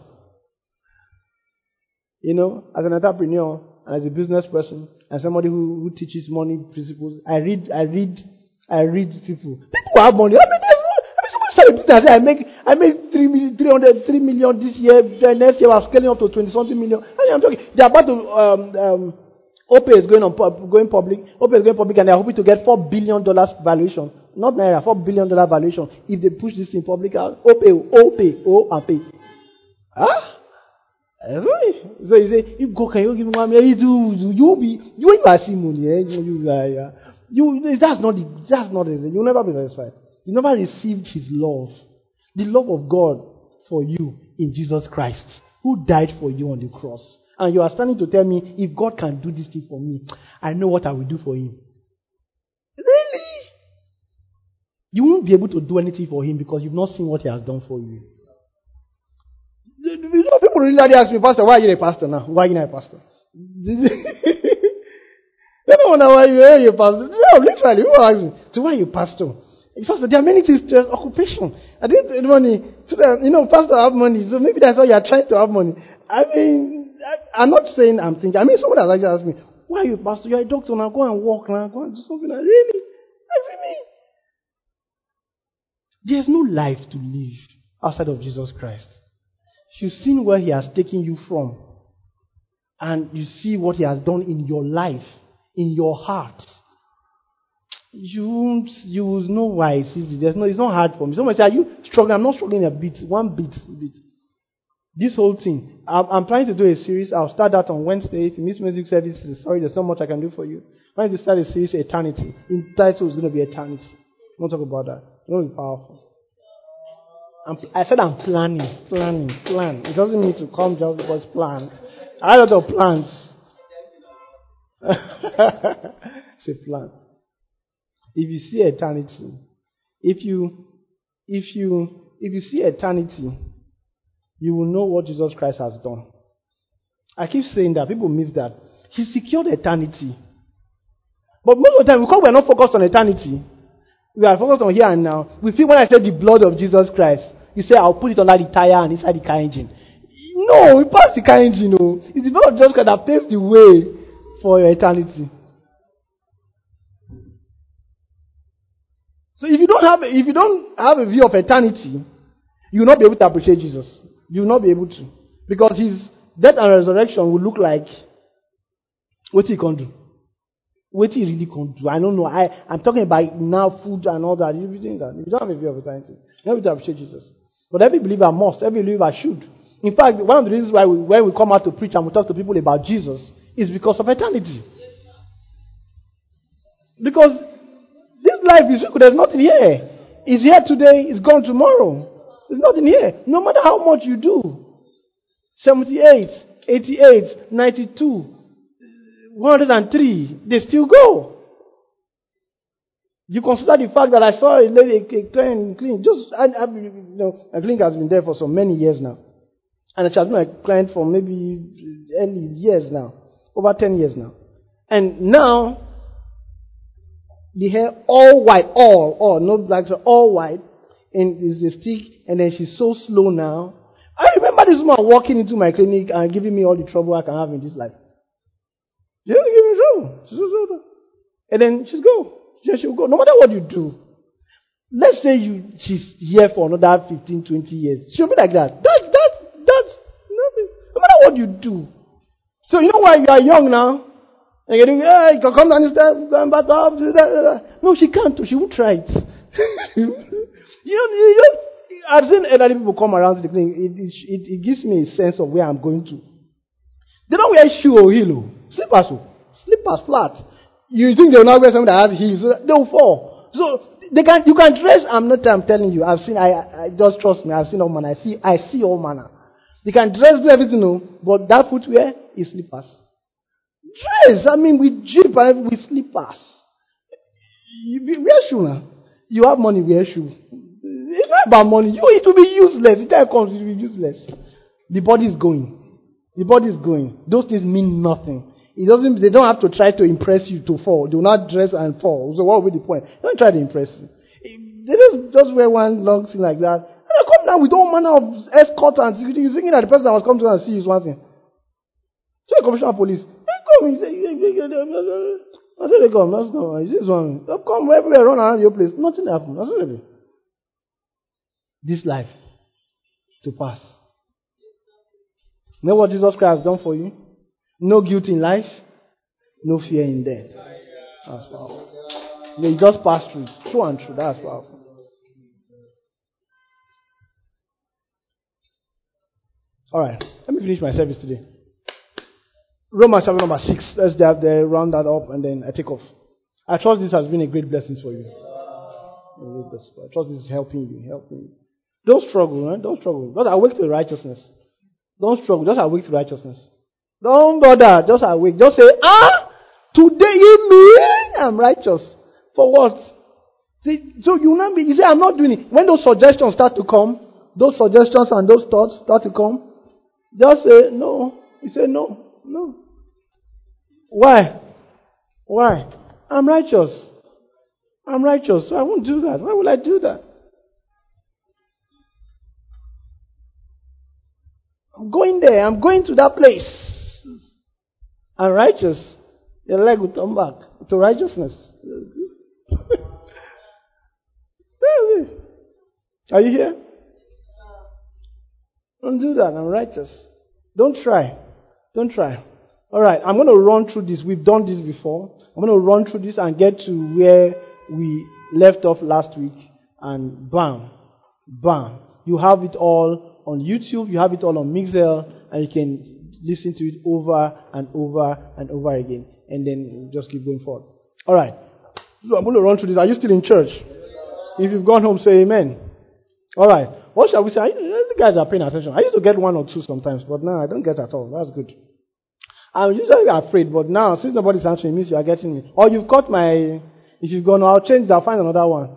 You know, as an entrepreneur, as a business person, and somebody who, who teaches money principles, I read, I read, I read people. People have money. I mean, there's no, I mean, somebody started a business. I say, I make, I make three million, three hundred, three million this year. Then next year, I'm scaling up to twenty something million. I mean, I'm talking. They're about to. Um, um, Opay is going on, going public. Opay is going public, and they're hoping to get four billion dollars valuation. Not naira, four billion dollar valuation. If they push this in public, Opay, Opay, O and pay. Huh? That's right. So you say, if God can you give me one million, you you be you ain't gonna see money, eh? You uh, you that's not the that's not it. You'll never be satisfied. You never received His love, the love of God for you in Jesus Christ, who died for you on the cross. And you are standing to tell me, if God can do this thing for me, I know what I will do for Him. Really? You won't be able to do anything for Him because you've not seen what He has done for you. You know, people really ask me, Pastor, why are you a pastor now? Why are you not a pastor? They don't wonder why you are a pastor. No, literally, people ask me, so why are you a pastor? Pastor, there are many things to your occupation. I didn't money. So that, you know, pastor have money, so maybe that's why you are trying to have money. I mean, I, I'm not saying I'm thinking. I mean, someone has actually asked me, why are you a pastor? You're a doctor now. Go and walk now. Go and do something. Like, really? Asking me. There's no life to live outside of Jesus Christ. You've seen where He has taken you from, and you see what He has done in your life, in your heart. You won't, you will know why it's easy. There's no, it's not hard for me. Someone say, are you struggling? I'm not struggling a bit, one bit, bit. This whole thing, I'm, I'm trying to do a series. I'll start that on Wednesday. If you miss music services, sorry, there's not much I can do for you. I'm trying to start a series, Eternity. In title is going to be Eternity. We'll talk about that. It's going to be powerful. I'm, I said I'm planning, planning, plan. It doesn't mean to come just because plan. I have a lot of plans. It's a plan. If you see eternity, if you, if you, if you see eternity, you will know what Jesus Christ has done. I keep saying that. People miss that. He secured eternity. But most of the time, because we're not focused on eternity, we are focused on here and now. We feel when I say the blood of Jesus Christ, you say, I'll put it under the tire and inside the car engine. No, we pass the car engine. No. It's the blood of Jesus Christ that paves the way for your eternity. So if you don't have, if you don't have a view of eternity, you will not be able to appreciate Jesus. You will not be able to. Because His death and resurrection will look like what He can do. What He really can do. I don't know. I, I'm talking about now food and all that. You'll be doing that. You don't have a view of eternity. You don't have to appreciate Jesus. But every believer must. Every believer should. In fact, one of the reasons why we, when we come out to preach and we talk to people about Jesus is because of eternity. Because this life is, there's nothing here. It's here today, it's gone tomorrow. There's nothing here. No matter how much you do. seventy-eight, eighty-eight, ninety-two, one hundred three, they still go. You consider the fact that I saw a lady, a clean, clean, just, I, I, you know, a clean has been there for so many years now. And she has been my client for maybe early years now. Over ten years now. And now, the hair all white, all, all, no black, all white. And is a stick. And then she's so slow now. I remember this woman walking into my clinic and giving me all the trouble I can have in this life. She didn't give me trouble. She's so slow. And then she's go. She, she'll go. No matter what you do. Let's say you she's here for another fifteen, twenty years. She'll be like that. That's, that's, that's nothing. No matter what you do. So you know why you are young now? And you think, hey, you can come down the steps, go back up. No, she can't. She won't try it. you know, you just, I've seen elderly people come around to the clinic. It, it, it gives me a sense of where I'm going to. They don't wear shoe or heel. Slippers. Slippers flat. You think they'll not wear something that has heels. They'll fall. So they can. You can dress. I'm not. I'm telling you. I've seen. I, I just trust me. I've seen all manner. I see. I see all manner. They can dress, do everything, no, but that footwear is slippers. Dress. I mean, with jeep and with slippers. You be, wear shoe now. You have money. Wear shoe. It's not about money. You, it will be useless. The time comes, it will be useless. The body is going. The body is going. Those things mean nothing. It doesn't. They don't have to try to impress you to fall. Do not dress and fall. So what will be the point? Don't try to impress you. They just just wear one long thing like that. And they come now with all manner of escort and security. You're thinking that the person that was coming to and see you is one thing. So the commissioner of police, they come. He say, I say they come. Let's go. Is this one? They come everywhere, run around your place. Nothing happened. That's what they do. This life to pass. You know what Jesus Christ has done for you? No guilt in life, no fear in death. That's powerful. You just pass through. True and true. That's powerful. All right. Let me finish my service today. Romans chapter number six. Let's have the round that up and then I take off. I trust this has been a great blessing for you. I trust this is helping you. Helping you. Don't struggle, man. Don't struggle. Just awake to righteousness. Don't struggle. Just awake to righteousness. Don't bother. Just awake. Just say, ah, today you mean I'm righteous. For what? See, so you not be. You say I'm not doing it. When those suggestions start to come, those suggestions and those thoughts start to come, just say no. You say no, no. Why? Why? I'm righteous. I'm righteous. So I won't do that. Why would I do that? I'm going there. I'm going to that place. I'm righteous. Your leg will turn back to righteousness. Are you here? Don't do that. I'm righteous. Don't try. Don't try. All right. I'm going to run through this. We've done this before. I'm going to run through this and get to where we left off last week. And bam. Bam. You have it all on YouTube. You have it all on Mixel. And you can listen to it over and over and over again. And then just keep going forward. All right. So I'm going to run through this. Are you still in church? If you've gone home, say amen. All right. What shall we say? The guys are paying attention. I used to get one or two sometimes, but now I don't get at all. That's good. I'm usually afraid, but now since nobody's answering, it means you are getting me. Or you've caught my. If you've gone, I'll change. I'll find another one.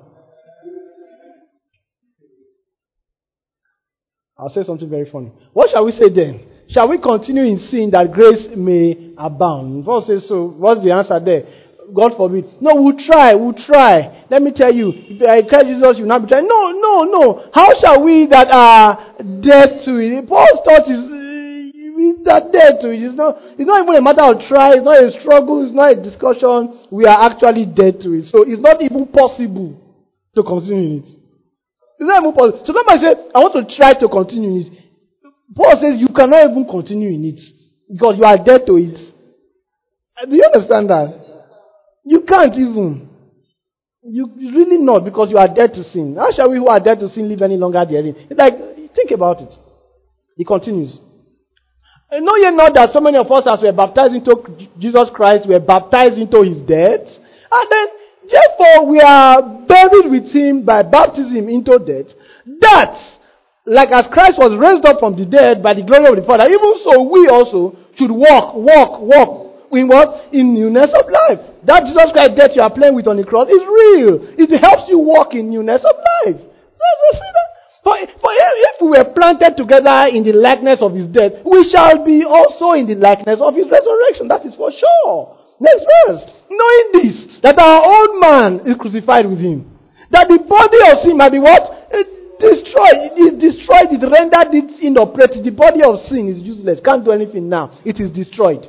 I'll say something very funny. What shall we say then? Shall we continue in sin that grace may abound? Paul says so. What's the answer there? God forbid. No, we'll try. We'll try. Let me tell you. If I Christ Jesus, you'll not be trying. No, no, no. How shall we that are dead to it? Paul's thought is uh, that dead to it. It's not, it's not even a matter of try. It's not a struggle. It's not a discussion. We are actually dead to it. So it's not even possible to continue in it. It's not even possible. So somebody say, I want to try to continue in it. Paul says you cannot even continue in it because you are dead to it. Do you understand that? You can't even. You really not because you are dead to sin. How shall we who are dead to sin live any longer therein? It's like, think about it. He continues. Know ye not that so many of us as were baptized into Jesus Christ were baptized into his death? And then, therefore, we are buried with him by baptism into death. That, like as Christ was raised up from the dead by the glory of the Father, even so we also should walk, walk, walk. In what? In newness of life. That Jesus Christ death you are playing with on the cross is real. It helps you walk in newness of life. So, so see that? For, for if we were planted together in the likeness of his death, we shall be also in the likeness of his resurrection. That is for sure. Next verse. Knowing this, that our old man is crucified with him, that the body of sin might be what? It destroyed. It destroyed. It rendered it inoperative. The body of sin is useless. Can't do anything now. It is destroyed.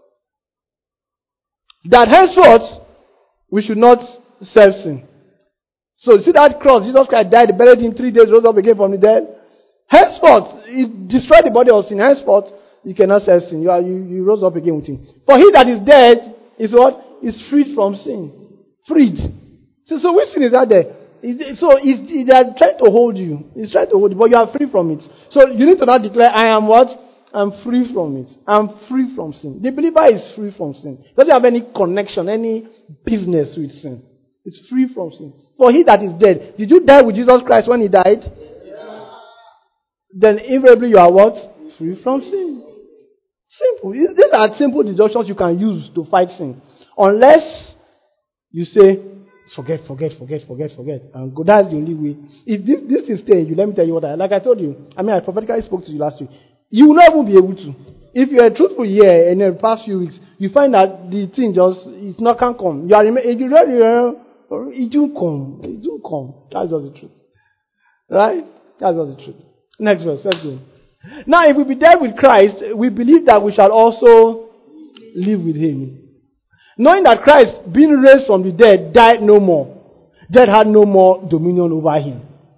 That henceforth, we should not serve sin. So, you see that cross? Jesus Christ died, buried him three days, rose up again from the dead. Henceforth, it destroyed the body of sin. Henceforth, you cannot serve sin. You, are, you, you rose up again with him. For he that is dead is what? Is freed from sin. Freed. So, so which sin is that there? It, so, it's, it, they are trying to hold you. It's trying to hold you, but you are free from it. So, you need to now declare, I am what? I'm free from it. I'm free from sin. The believer is free from sin. Doesn't have any connection, any business with sin. It's free from sin. For he that is dead. Did you die with Jesus Christ when he died? Yes. Then invariably you are what? Free from sin. Simple. These are simple deductions you can use to fight sin. Unless you say, forget, forget, forget, forget, forget. And go. That's the only way. If this, this is staying, you let me tell you what I, like I told you. I mean, I prophetically spoke to you last week. You will not even be able to. If you are truthful here in the past few weeks, you find that the thing just, it's not can come. You are, if you really, uh, it do come. It do come. That's just the truth. Right? That's just the truth. Next verse. Let's go. Now, if we be dead with Christ, we believe that we shall also live with him. Knowing that Christ, being raised from the dead, died no more. Death had no more dominion over him.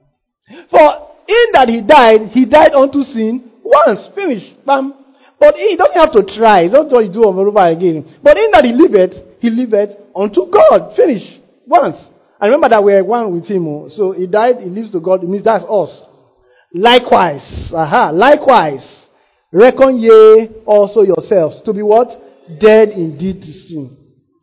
For in that he died, he died unto sin once. Finished. Bam. But he doesn't have to try. It's not what you do over and over again. But in that he liveth, he liveth unto God. Finish. Once. And remember that we are one with him. So he died, he lives to God. It means that's us. Likewise. Aha. Likewise. Reckon ye also yourselves to be what? Dead indeed to sin,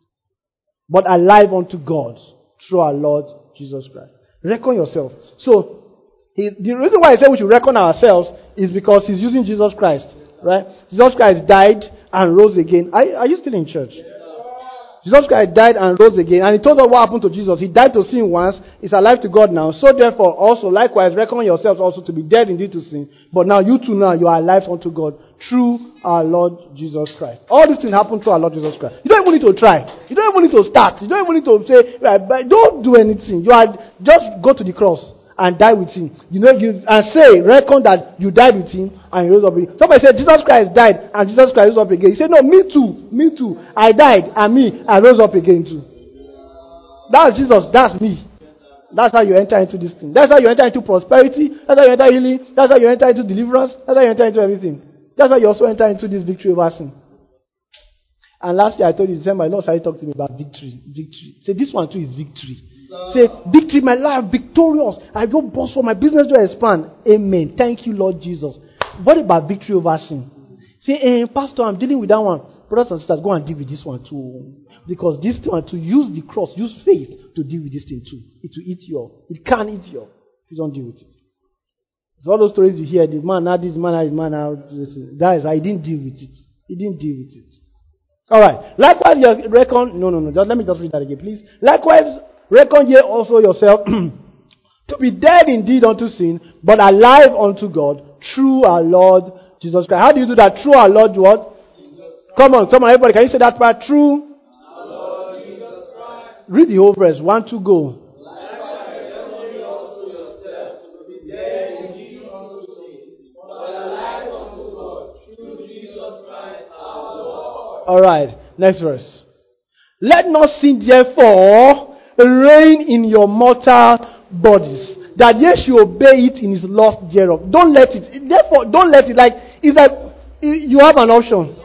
but alive unto God through our Lord Jesus Christ. Reckon yourself. So, he, the reason why I say we should reckon ourselves is because he's using Jesus Christ. Right? Jesus Christ died and rose again. Are, are you still in church? Jesus Christ died and rose again. And he told us what happened to Jesus. He died to sin once. He's alive to God now. So therefore, also, likewise, reckon yourselves also to be dead indeed to sin. But now you too now, you are alive unto God through our Lord Jesus Christ. All these things happen through our Lord Jesus Christ. You don't even need to try. You don't even need to start. You don't even need to say, don't do anything. You are, just go to the cross and die with him. You know, you and say, reckon that you died with him and you rose up again. Somebody said Jesus Christ died and Jesus Christ rose up again. He said, no, me too, me too. I died and me, I rose up again too. That's Jesus, that's me. That's how you enter into this thing. That's how you enter into prosperity. That's how you enter healing. That's how you enter into deliverance. That's how you enter into everything. That's how you also enter into this victory over sin. And last year I told you, December, Lord started talking to me about victory. Victory. Say, this one too is victory. Say, victory, my life, victorious. I go boss for my business to expand. Amen. Thank you, Lord Jesus. What about victory over sin? Say, eh, Pastor, I'm dealing with that one. Brothers and sisters, go and deal with this one too. Because this one, to use the cross, use faith to deal with this thing too. It will eat you up. It can eat you up if you don't deal with it. So all those stories you hear, the man now this, man now this, man now this. That is, I didn't deal with it. He didn't deal with it. Alright. Likewise, you reckon, no, no, no, just let me just read that again, please. Likewise, reckon ye also yourself to be dead indeed unto sin, but alive unto God through our Lord Jesus Christ. How do you do that? Through our Lord what? Come on, come on, everybody. Can you say that part? Through our Lord Jesus Christ. Read the whole verse. One, two, go. Likewise, reckon ye also yourselves to be dead indeed unto sin, but alive unto God through Jesus Christ our Lord. All right. Next verse. Let not sin therefore reign in your mortal bodies, that ye should obey it in his lust thereof. Don't let it. Therefore, don't let it. Like it's like you have an option.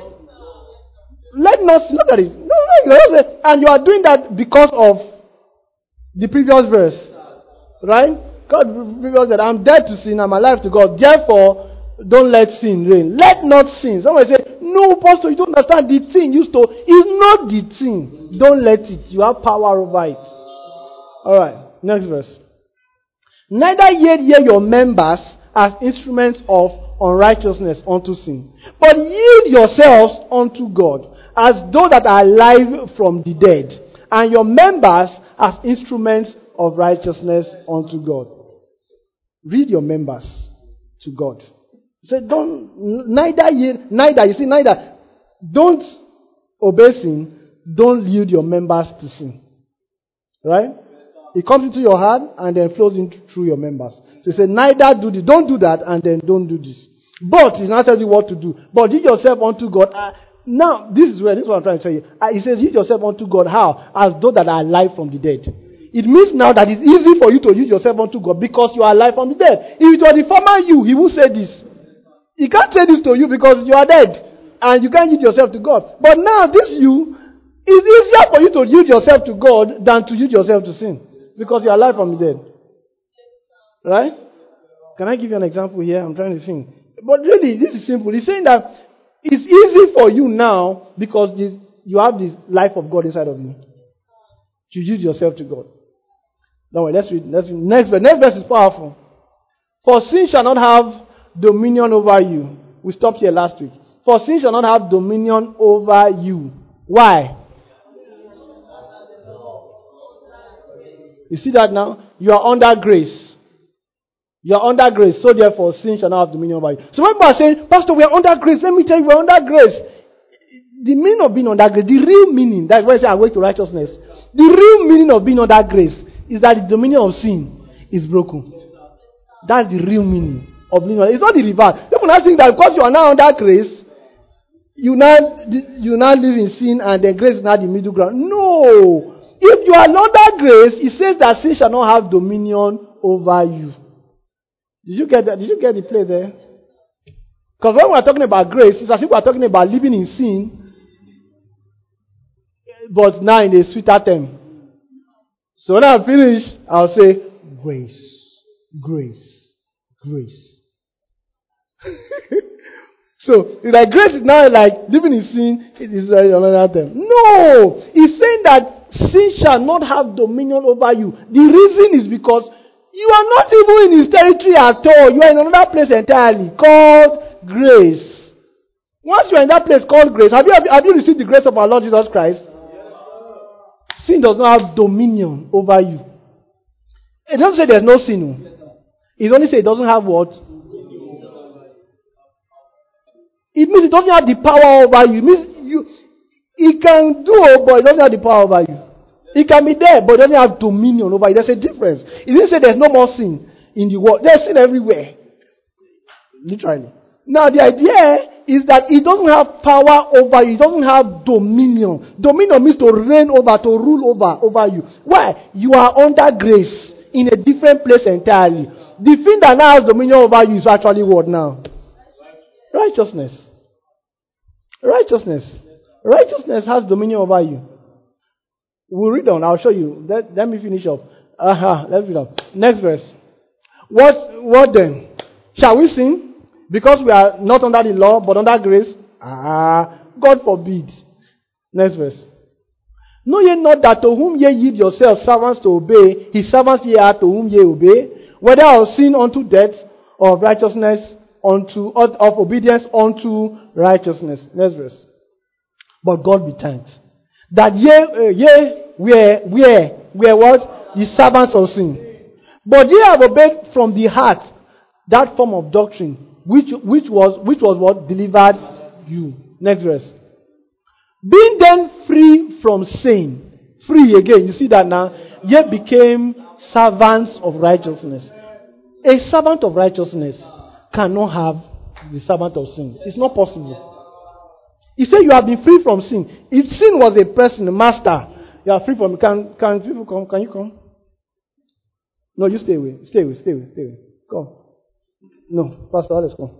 Let not look at it. No, no, and you are doing that because of the previous verse, right? God previous that I'm dead to sin, I'm alive to God. Therefore, don't let sin reign. Let not sin. Somebody say, no, Pastor, you don't understand. The thing used to is not the thing. Don't let it. You have power over it. All right. Next verse. Neither yet ye your members as instruments of unrighteousness unto sin, but yield yourselves unto God as those that are alive from the dead, and your members as instruments of righteousness unto God. read your members to God. He said, don't, neither, ye, neither, you see, neither, don't obey sin, don't yield your members to sin. Right? It comes into your heart and then flows in through your members. So he said, neither do this, don't do that, and then don't do this. But he now tells you what to do. But yield yourself unto God. Uh, now, this is where, this is what I'm trying to tell you. Uh, he says, yield yourself unto God. How? As though that are alive from the dead. It means now that it's easy for you to yield yourself unto God because you are alive from the dead. If it was the former you, he would say this. He can't say this to you because you are dead and you can't yield yourself to God. But now this you, it's easier for you to yield yourself to God than to yield yourself to sin because you are alive from the dead. Right? Can I give you an example here? I'm trying to think. But really, this is simple. He's saying that it's easy for you now because this, you have this life of God inside of you. To yield yourself to God. Don't worry, let's read. Let's read. Next verse. Next verse is powerful. For sin shall not have dominion over you. We stopped here last week. For sin shall not have dominion over you. Why? You see that now? You are under grace. You are under grace. So therefore sin shall not have dominion over you. So when people are saying, Pastor, we are under grace. Let me tell you, we are under grace. The meaning of being under grace, the real meaning, that's why I say I wait to righteousness. The real meaning of being under grace is that the dominion of sin is broken. That's the real meaning of being under. It's not the reverse. People now think that because you are now under grace, you now you now live in sin and then grace is not the middle ground. No. If you are under grace, it says that sin shall not have dominion over you. Did you get that? Did you get the play there? Because when we are talking about grace, it's as if we are talking about living in sin, but now in a sweeter term. So when I finish, I'll say, grace, grace, grace. So, it's like grace is now like living in sin, it is like another term. No! He's saying that sin shall not have dominion over you. The reason is because you are not even in his territory at all. You are in another place entirely called grace. Once you are in that place called grace, have you, have you received the grace of our Lord Jesus Christ? Sin does not have dominion over you. It doesn't say there's no sin. It only says it doesn't have what? It means it doesn't have the power over you. It means you, it can do, but it doesn't have the power over you. It can be there, but it doesn't have dominion over you. There's a difference. It didn't say there's no more sin in the world. There's sin everywhere. Literally. Now the idea is that it doesn't have power over you. It doesn't have dominion. Dominion means to reign over, to rule over, over you. Why? You are under grace in a different place entirely. The thing that now has dominion over you is actually what now? Righteousness. Righteousness. Righteousness has dominion over you. We'll read on. I'll show you. Let, let me finish up. Uh-huh. Let's read on. Next verse. What, what then? Shall we sin? Because we are not under the law, but under grace? Ah, God forbid. Next verse. Know ye not that to whom ye yield yourselves servants to obey, his servants ye are to whom ye obey, whether of sin unto death, or of righteousness unto, of obedience unto righteousness. Next verse. But God be thanked. That ye, uh, ye, were, were, were what? The servants of sin. But ye have obeyed from the heart that form of doctrine, which which was which was what delivered you. Next verse. Being then free from sin, free again. You see that now. Ye became servants of righteousness. A servant of righteousness cannot have the servant of sin. It's not possible. He said you have been free from sin. If sin was a person, a master, you are free from it. Can can people come? Can you come? No, you stay away. Stay away. Stay away. Stay away. Come. No, Pastor, let's go.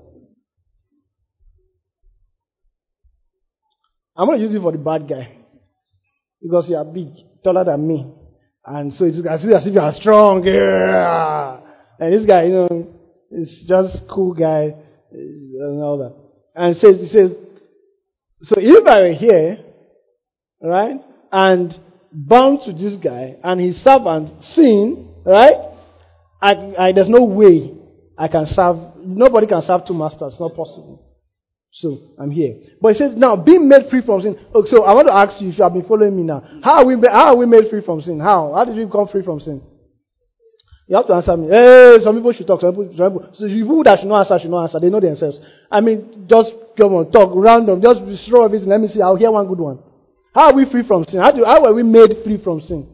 I'm going to use you for the bad guy. Because you are big, taller than me. And so it's as if you are strong. Yeah. And this guy, you know, is just cool guy and all that. And it says, it says, so if I were here, right, and bound to this guy and his servant sin, right, I, I, there's no way I can serve, nobody can serve two masters. It's not possible. So, I'm here. But it says, now, being made free from sin. Oh, so, I want to ask you if you have been following me now. How are we, how are we made free from sin? How? How did we become free from sin? You have to answer me. Hey, some people should talk. Some people, some people. So you people that should not answer should not answer. They know themselves. I mean, just come on, talk random. Just throw everything. Let me see. I'll hear one good one. How are we free from sin? How do how were we made free from sin?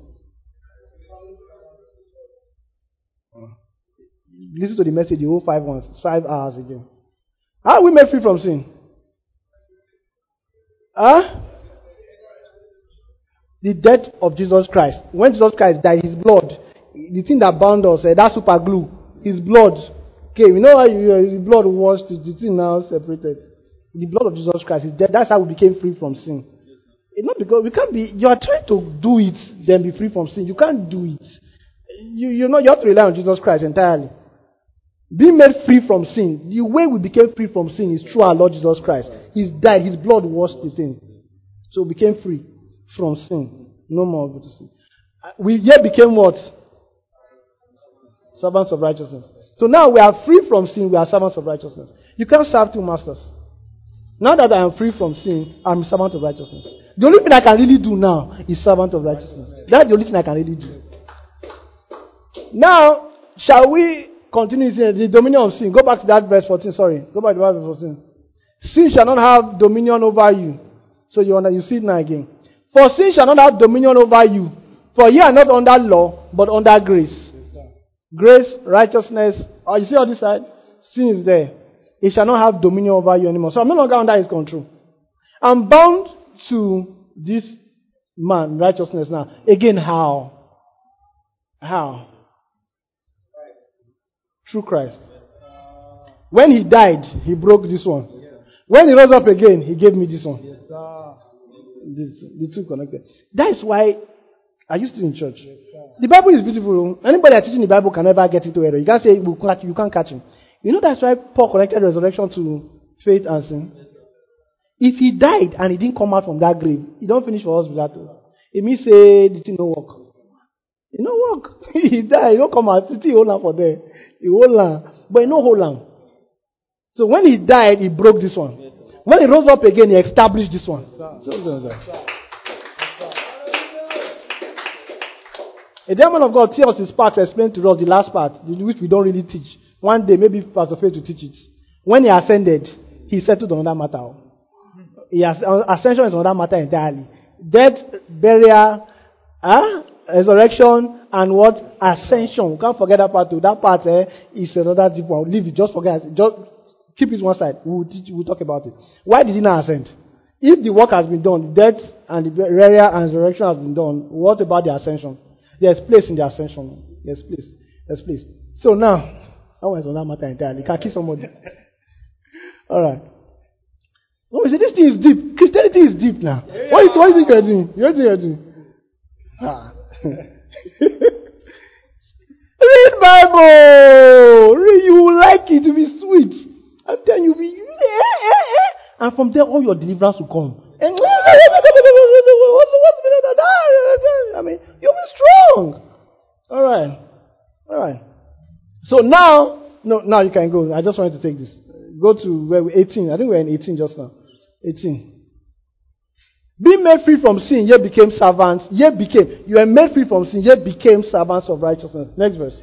Listen to the message the whole five ones, five hours again. How are we made free from sin? Huh? The death of Jesus Christ. When Jesus Christ died, his blood, the thing that bound us, uh, that super glue, his blood came. You know how you, uh, his blood washed, the thing now separated. The blood of Jesus Christ is dead. That's how we became free from sin. It's not because we can't be. You are trying to do it, then be free from sin. You can't do it. You you know you have to rely on Jesus Christ entirely. Being made free from sin. The way we became free from sin is through our Lord Jesus Christ. He's died. His blood washed the thing, so we became free from sin. No more go to sin. We yet became what? Servants of righteousness. So now we are free from sin. We are servants of righteousness. You can't serve two masters. Now that I am free from sin, I'm a servant of righteousness. The only thing I can really do now is servant of righteousness. That's the only thing I can really do. Now, shall we continue saying the dominion of sin? Go back to that verse fourteen. Sorry. Go back to that verse fourteen. Sin shall not have dominion over you. So you, under, you see it now again. For sin shall not have dominion over you. For ye are not under law, but under grace. Grace, righteousness. Oh, you see on this side? Sin is there. It shall not have dominion over you anymore. So I'm no longer under his control. I'm bound to this man, righteousness now. Again, how? How? Through Christ. When he died, he broke this one. When he rose up again, he gave me this one. This, the two connected. That is why I used to in church. The Bible is beautiful. Anybody that's teaching the Bible can never get into error. You can't say you can't catch him. You know that's why Paul connected resurrection to faith and sin. If he died and he didn't come out from that grave, he don't finish for us with that. It means say the thing no work. It no work. He died, he don't come out. He hold on for there. He hold on. But he no hold on. So when he died, he broke this one. When he rose up again, he established this one. So, so, so. A gentleman of God, T L C Sparks explained to us the last part, which we don't really teach. One day, maybe Pastor Faith to teach it. When he ascended, he settled on another matter. He has, ascension is another matter entirely. Death, burial, uh, resurrection, and what? Ascension. We can't forget that part too. That part eh, is another deep one. Leave it. Just forget it. Just keep it one side. We'll, teach, we'll talk about it. Why did he not ascend? If the work has been done, the death and the burial and resurrection has been done, what about the ascension? There's place in the ascension. There's place. There's place. So now, that was another matter entirely. You can kill somebody. Alright. No, we say this thing is deep. Christianity is deep now. Yeah. What, what do you think you're doing? What do you think you're doing? Ah. Read Bible. Read, you will like it. It will be sweet. I'm telling you, be, and from there all your deliverance will come. And I mean, you'll be strong. Alright. Alright. So now, no, now you can go. I just wanted to take this. Go to where we're eighteen. I think we're in eighteen just now. eighteen. Being made free from sin, yet became servants. Yet became. You are made free from sin, yet became servants of righteousness. Next verse.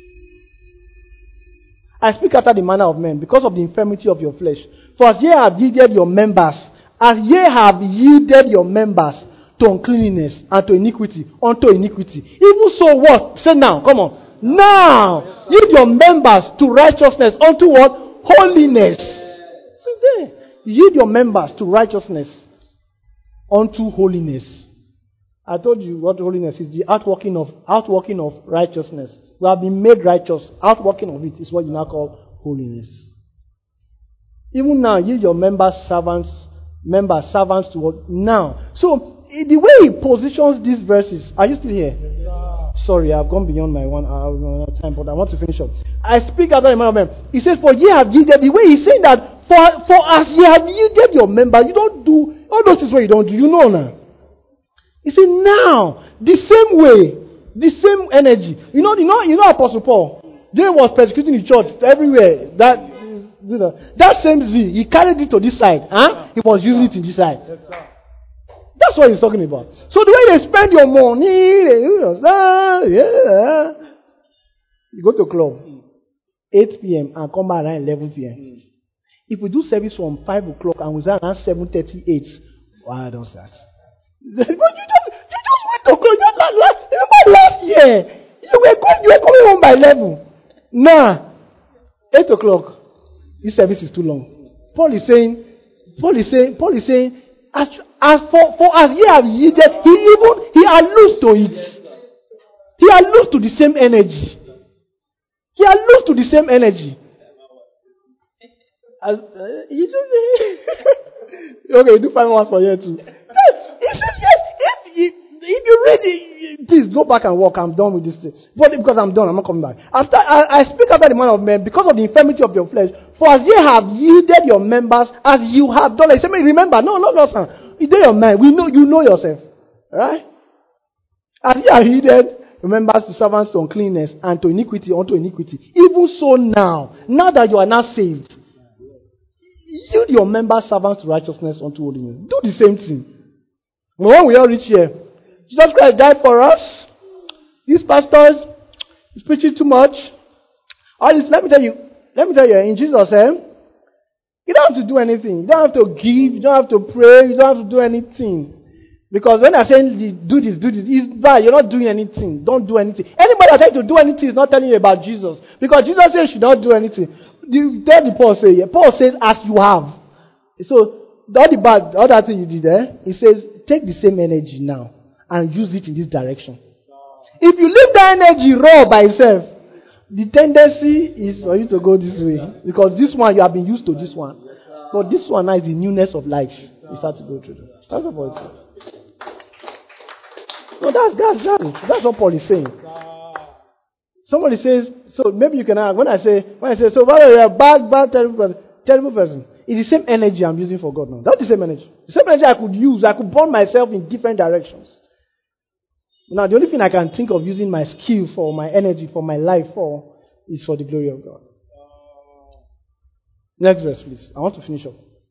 I speak after the manner of men, because of the infirmity of your flesh. For as ye have yielded your members, as ye have yielded your members to uncleanness and to iniquity, unto iniquity. Even so what? Say now, come on. Now, yield your members to righteousness, unto what? Holiness. See there. Yield your members to righteousness, unto holiness. I told you what holiness is, the outworking of outworking of righteousness. We have been made righteous. Outworking of it is what you now call holiness. Even now, yield your members servants, members servants to what? Now. So, the way he positions these verses, are you still here? Sorry, I've gone beyond my one hour time, but I want to finish up. I speak out of the man of men. He says, for ye have yielded. The way he's saying that, for, for as ye have yielded your members, you don't do, all those things what you don't do, you know now. He said, now, the same way, the same energy. You know, you know, you know Apostle Paul, they was persecuting the church everywhere. That, you know, that same zeal, he carried it to this side. Huh? He was using it in this side. That's what he's talking about. So the way they spend your money, they, yeah. You go to club, eight p.m. and come back around eleven p.m. If we do service from five o'clock and we start around seven thirty-eight, why don't start? But you just, you just went to club. Just last, last, remember last year? You were, going, you were coming home by eleven. Nah, eight o'clock. This service is too long. Paul is saying, Paul is saying, Paul is saying, as, as for, for as ye have yielded, he even, he alludes to it. He alludes to the same energy. He alludes to the same energy. As, uh, he just, okay, do five months for you too. He says, yes, if, if, if you read it, please go back and walk. I'm done with this thing. But because I'm done, I'm not coming back. After I, I speak after the man of men, because of the infirmity of your flesh, for as ye have yielded your members, as you have done. He said, remember, no, no, no, son. It's your mind. We know, you know yourself. Right? As ye have yielded members to servants to uncleanness and to iniquity unto iniquity. Even so now, now that you are now saved, yield your members servants to righteousness unto holiness. Do the same thing. But when we all reach here, Jesus Christ died for us. These pastors is preaching too much. All this, let me tell you, let me tell you, in Jesus' name, you don't have to do anything. You don't have to give. You don't have to pray. You don't have to do anything. Because when they're saying, do this, do this, it's bad. You're not doing anything. Don't do anything. Anybody that's trying to do anything is not telling you about Jesus. Because Jesus says you should not do anything. You tell the Paul say, Paul says, as you have. So, all the bad, all that thing you did there, he says, take the same energy now and use it in this direction. If you leave that energy raw by itself, the tendency is for you to go this way. Because this one, you have been used to this one. But this one now is the newness of life. You start to go through. That's what Paul is saying. No, that's, that's, that's, that's what Paul is saying. Somebody says, so maybe you can ask, when I say, when I say, so whether you're a bad, bad, terrible person, terrible person, it's the same energy I'm using for God now. That's the same energy. The same energy I could use. I could burn myself in different directions. Now, the only thing I can think of using my skill for, my energy for, my life for, is for the glory of God. Next verse, please. I want to finish up.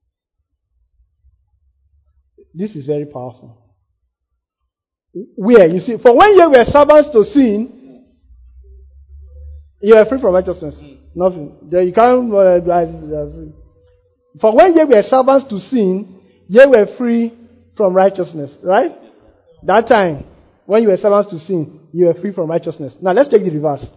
This is very powerful. Where? You see, for when you were servants to sin, you are free from righteousness. Mm. Nothing. There you can't uh, free. For when you were servants to sin, you were free from righteousness. Right? That time, when you were servants to sin, you were free from righteousness. Now let's take the reverse.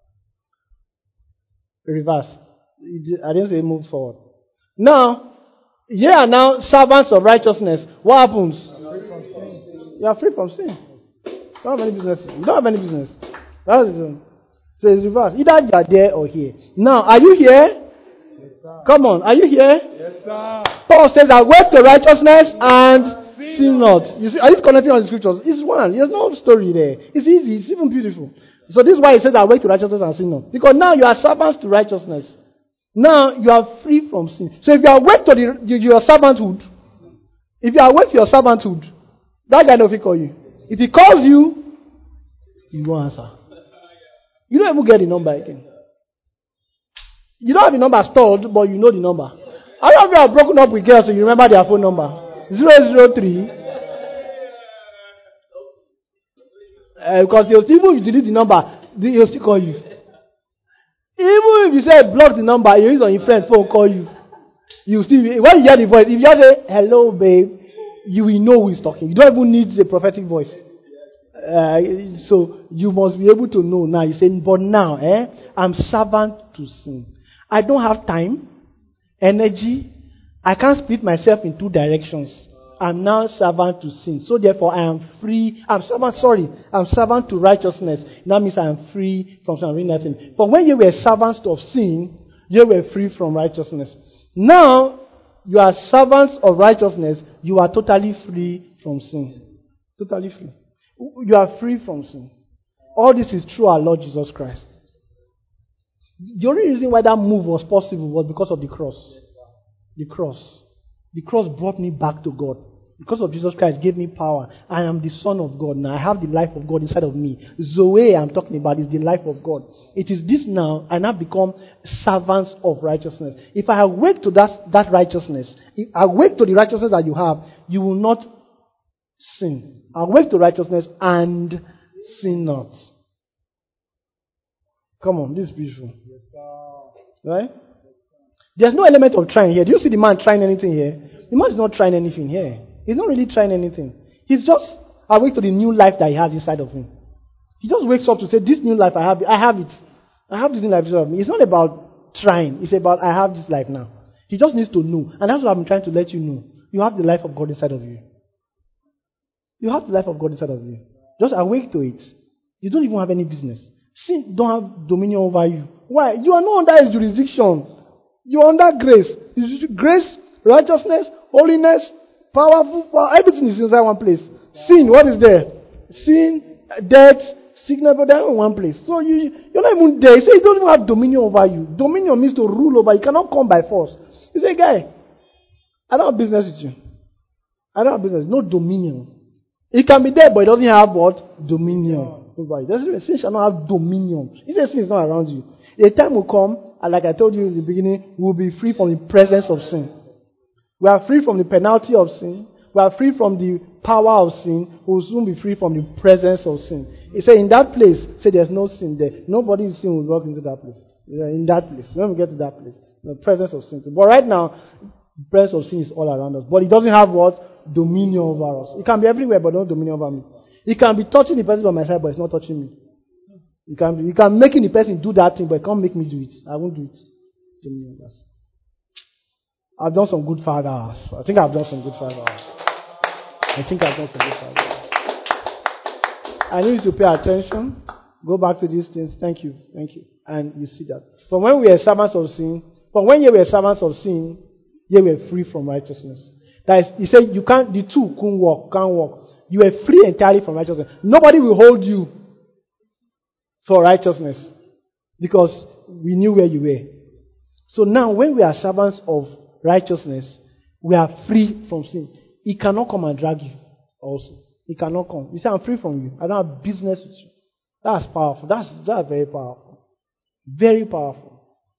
The reverse. I didn't say move forward. Now, you are now servants of righteousness. What happens? You are free from sin. You don't have any business. You don't have any business. That's it. So it's reverse. Either you are there or here. Now, are you here? Yes, sir. Come on, are you here? Yes, sir. Paul says, I work to righteousness and sin not. You see, are you connecting on the scriptures? It's one. There's no story there. It's easy. It's even beautiful. So this is why he says, I work to righteousness and sin not. Because now you are servants to righteousness. Now you are free from sin. So if you are awake to the, your servanthood, if you are awake to your servanthood, that guy knows if he call you. If he calls you, you won't answer. You don't even get the number again. You don't have the number stored, but you know the number. How many of you have broken up with girls so you remember their phone number? zero zero three Uh, because they'll still, even if you delete the number, they'll still call you. Even if you say block the number, you use on your friend's phone, call you. You still, when you hear the voice, if you just say, hello, babe, you will know who is talking. You don't even need a prophetic voice. Uh, so you must be able to know now. You say, but now, eh, I'm servant to sin. I don't have time, energy. I can't split myself in two directions. I'm now servant to sin. So therefore, I am free. I'm servant, sorry. I'm servant to righteousness. That means I am free from sin. Nothing. But when you were servants of sin, you were free from righteousness. Now, you are servants of righteousness. You are totally free from sin. Totally free. You are free from sin. All this is through our Lord Jesus Christ. The only reason why that move was possible was because of the cross. The cross. The cross brought me back to God. Because of Jesus Christ gave me power. I am the Son of God now. I have the life of God inside of me. Zoe I'm talking about is the life of God. It is this now I now become servants of righteousness. If I awake to that, that righteousness, if I awake to the righteousness that you have, you will not sin. Awake to righteousness and sin not. Come on, this is beautiful. Right? There's no element of trying here. Do you see the man trying anything here? The man is not trying anything here. He's not really trying anything. He's just awake to the new life that he has inside of him. He just wakes up to say, this new life, I have it. I have it. I have this new life inside of me. It's not about trying. It's about, I have this life now. He just needs to know. And that's what I've been trying to let you know. You have the life of God inside of you. You have the life of God inside of you. Just awake to it. You don't even have any business. Sin don't have dominion over you. Why? You are not under his jurisdiction. You are under grace. Grace, righteousness, holiness, powerful, power, everything is inside one place. Sin, what is there? Sin, death, sickness, but they're in one place. So you, you're not even there. You say you don't even have dominion over you. Dominion means to rule over. You cannot come by force. You say, guy, I don't have business with you. I don't have business. No dominion. It can be there, but it doesn't have what? Dominion. Sin shall not have dominion. He says sin is not around you. A time will come, and like I told you in the beginning, we will be free from the presence of sin. We are free from the penalty of sin. We are free from the power of sin. We will soon be free from the presence of sin. He said, in that place, say there's no sin there. Nobody in sin will walk into that place. In that place. When we get to that place, the presence of sin. But right now, the presence of sin is all around us. But it doesn't have what? Dominion over us. It can be everywhere, but no dominion over me. It can be touching the person by my side, but it's not touching me. You can, you can make the person do that thing, but it can't make me do it. I won't do it. Dominion over us. I've done some good five hours. I think I've done some good five hours. I think I've done some good five hours. I need you to pay attention. Go back to these things. Thank you. Thank you. And you see that. From when we were servants of sin, from when you were servants of sin, you were free from righteousness. That is, he said you can't, the two couldn't walk, can't walk. You were free entirely from righteousness. Nobody will hold you for righteousness because we knew where you were. So now when we are servants of righteousness, we are free from sin. He cannot come and drag you also. He cannot come. You say, I'm free from you. I don't have business with you. That's powerful. That's, that's very powerful. Very powerful.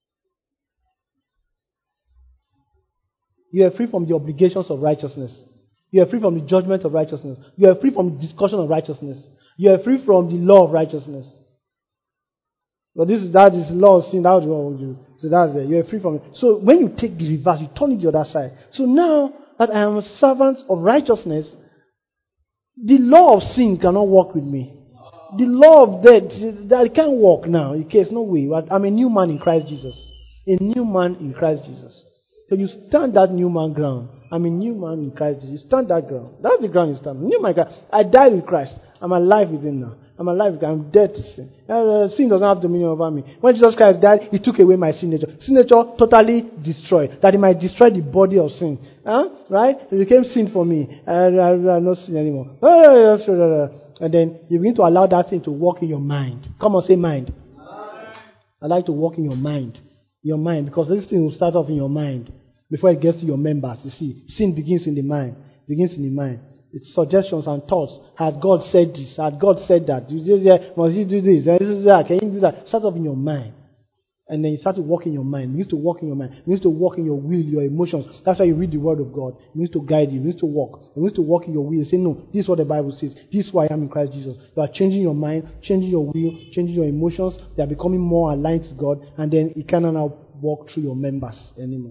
You are free from the obligations of righteousness. You are free from the judgment of righteousness. You are free from the discussion of righteousness. You are free from the law of righteousness. But this is that is law of sin. That's what you. So that's it. You are free from it. So when you take the reverse, you turn it the other side. So now that I am a servant of righteousness, the law of sin cannot work with me. The law of death, that can't work now. In case no way. I'm a new man in Christ Jesus. A new man in Christ Jesus. So you stand that new man ground. I'm a new man in Christ Jesus. You stand that ground. That's the ground you stand. New man. I died with Christ. I'm alive with him now. I'm alive with him. I'm dead to sin. Uh, sin doesn't have dominion over me. When Jesus Christ died, he took away my sin nature. Sin nature totally destroyed. That he might destroy the body of sin. Huh? Right? It became sin for me. And I, I, I not sin anymore. And then you begin to allow that thing to work in your mind. Come on, say mind. I like to work in your mind. Your mind, because this thing will start off in your mind before it gets to your members. You see, sin begins in the mind. Begins in the mind. It's suggestions and thoughts. Had God said this? Had God said that? You just say, must you do this? Can you do that? Start off in your mind. And then you start to walk in your mind. It means to walk in your mind. It means to walk in your will, your emotions. That's why you read the word of God. It means to guide you. It means to walk. It means to walk in your will. You say, no, this is what the Bible says. This is who I am in Christ Jesus. You are changing your mind, changing your will, changing your emotions. They are becoming more aligned to God. And then it cannot now walk through your members anymore.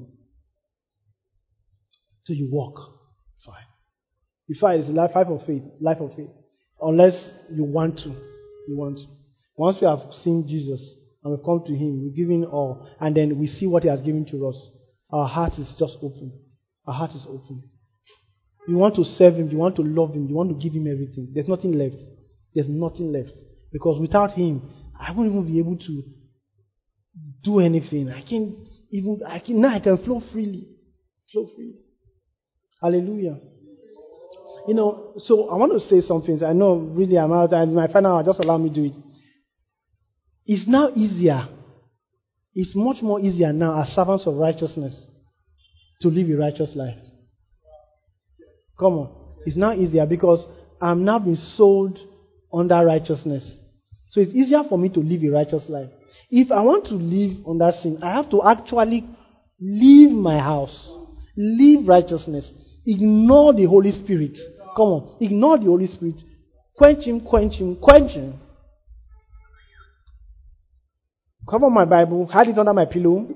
So you walk. Fine. You fight is life of faith. Life of faith. Unless you want to. You want to. Once we have seen Jesus, and we've come to him, we give him all, and then we see what he has given to us. Our heart is just open. Our heart is open. You want to serve him, you want to love him, you want to give him everything. There's nothing left. There's nothing left. Because without him, I won't even be able to do anything. I can't even, I can, now I can flow freely. Flow freely. Hallelujah. You know, so I want to say some things. I know really I'm out, and my final hour, just allow me to do it. It's now easier. It's much more easier now as servants of righteousness to live a righteous life. Come on. It's now easier because I'm now being sold under righteousness. So it's easier for me to live a righteous life. If I want to live under sin, I have to actually leave my house. Live righteousness. Ignore the Holy Spirit. Come on. Ignore the Holy Spirit. Quench him, quench him, quench him. Cover my Bible, hide it under my pillow.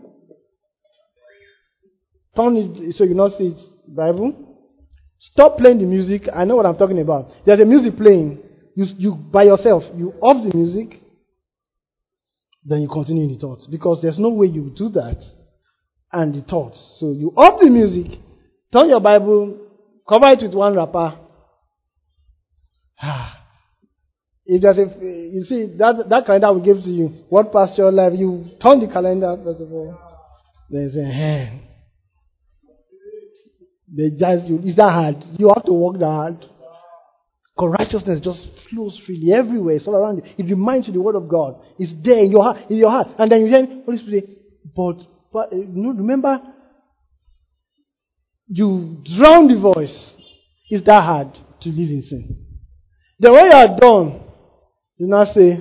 Turn it so you not see it. Bible. Stop playing the music. I know what I'm talking about. There's a music playing. You, you by yourself, you off the music, then you continue in the thoughts. Because there's no way you do that and the thoughts. So you off the music, turn your Bible, cover it with one wrapper. If there's a, you see, that, that calendar will give to you what past your life. You turn the calendar, first of all. Then you say, hey. They just, you, is that hard? You have to work that hard. Because righteousness just flows freely everywhere. It's all around you. It reminds you the word of God. It's there in your heart. In your heart. And then you hear Holy Spirit say, but, but you know, remember, you drown the voice. It's that hard to live in sin. Then when you are done, you now say,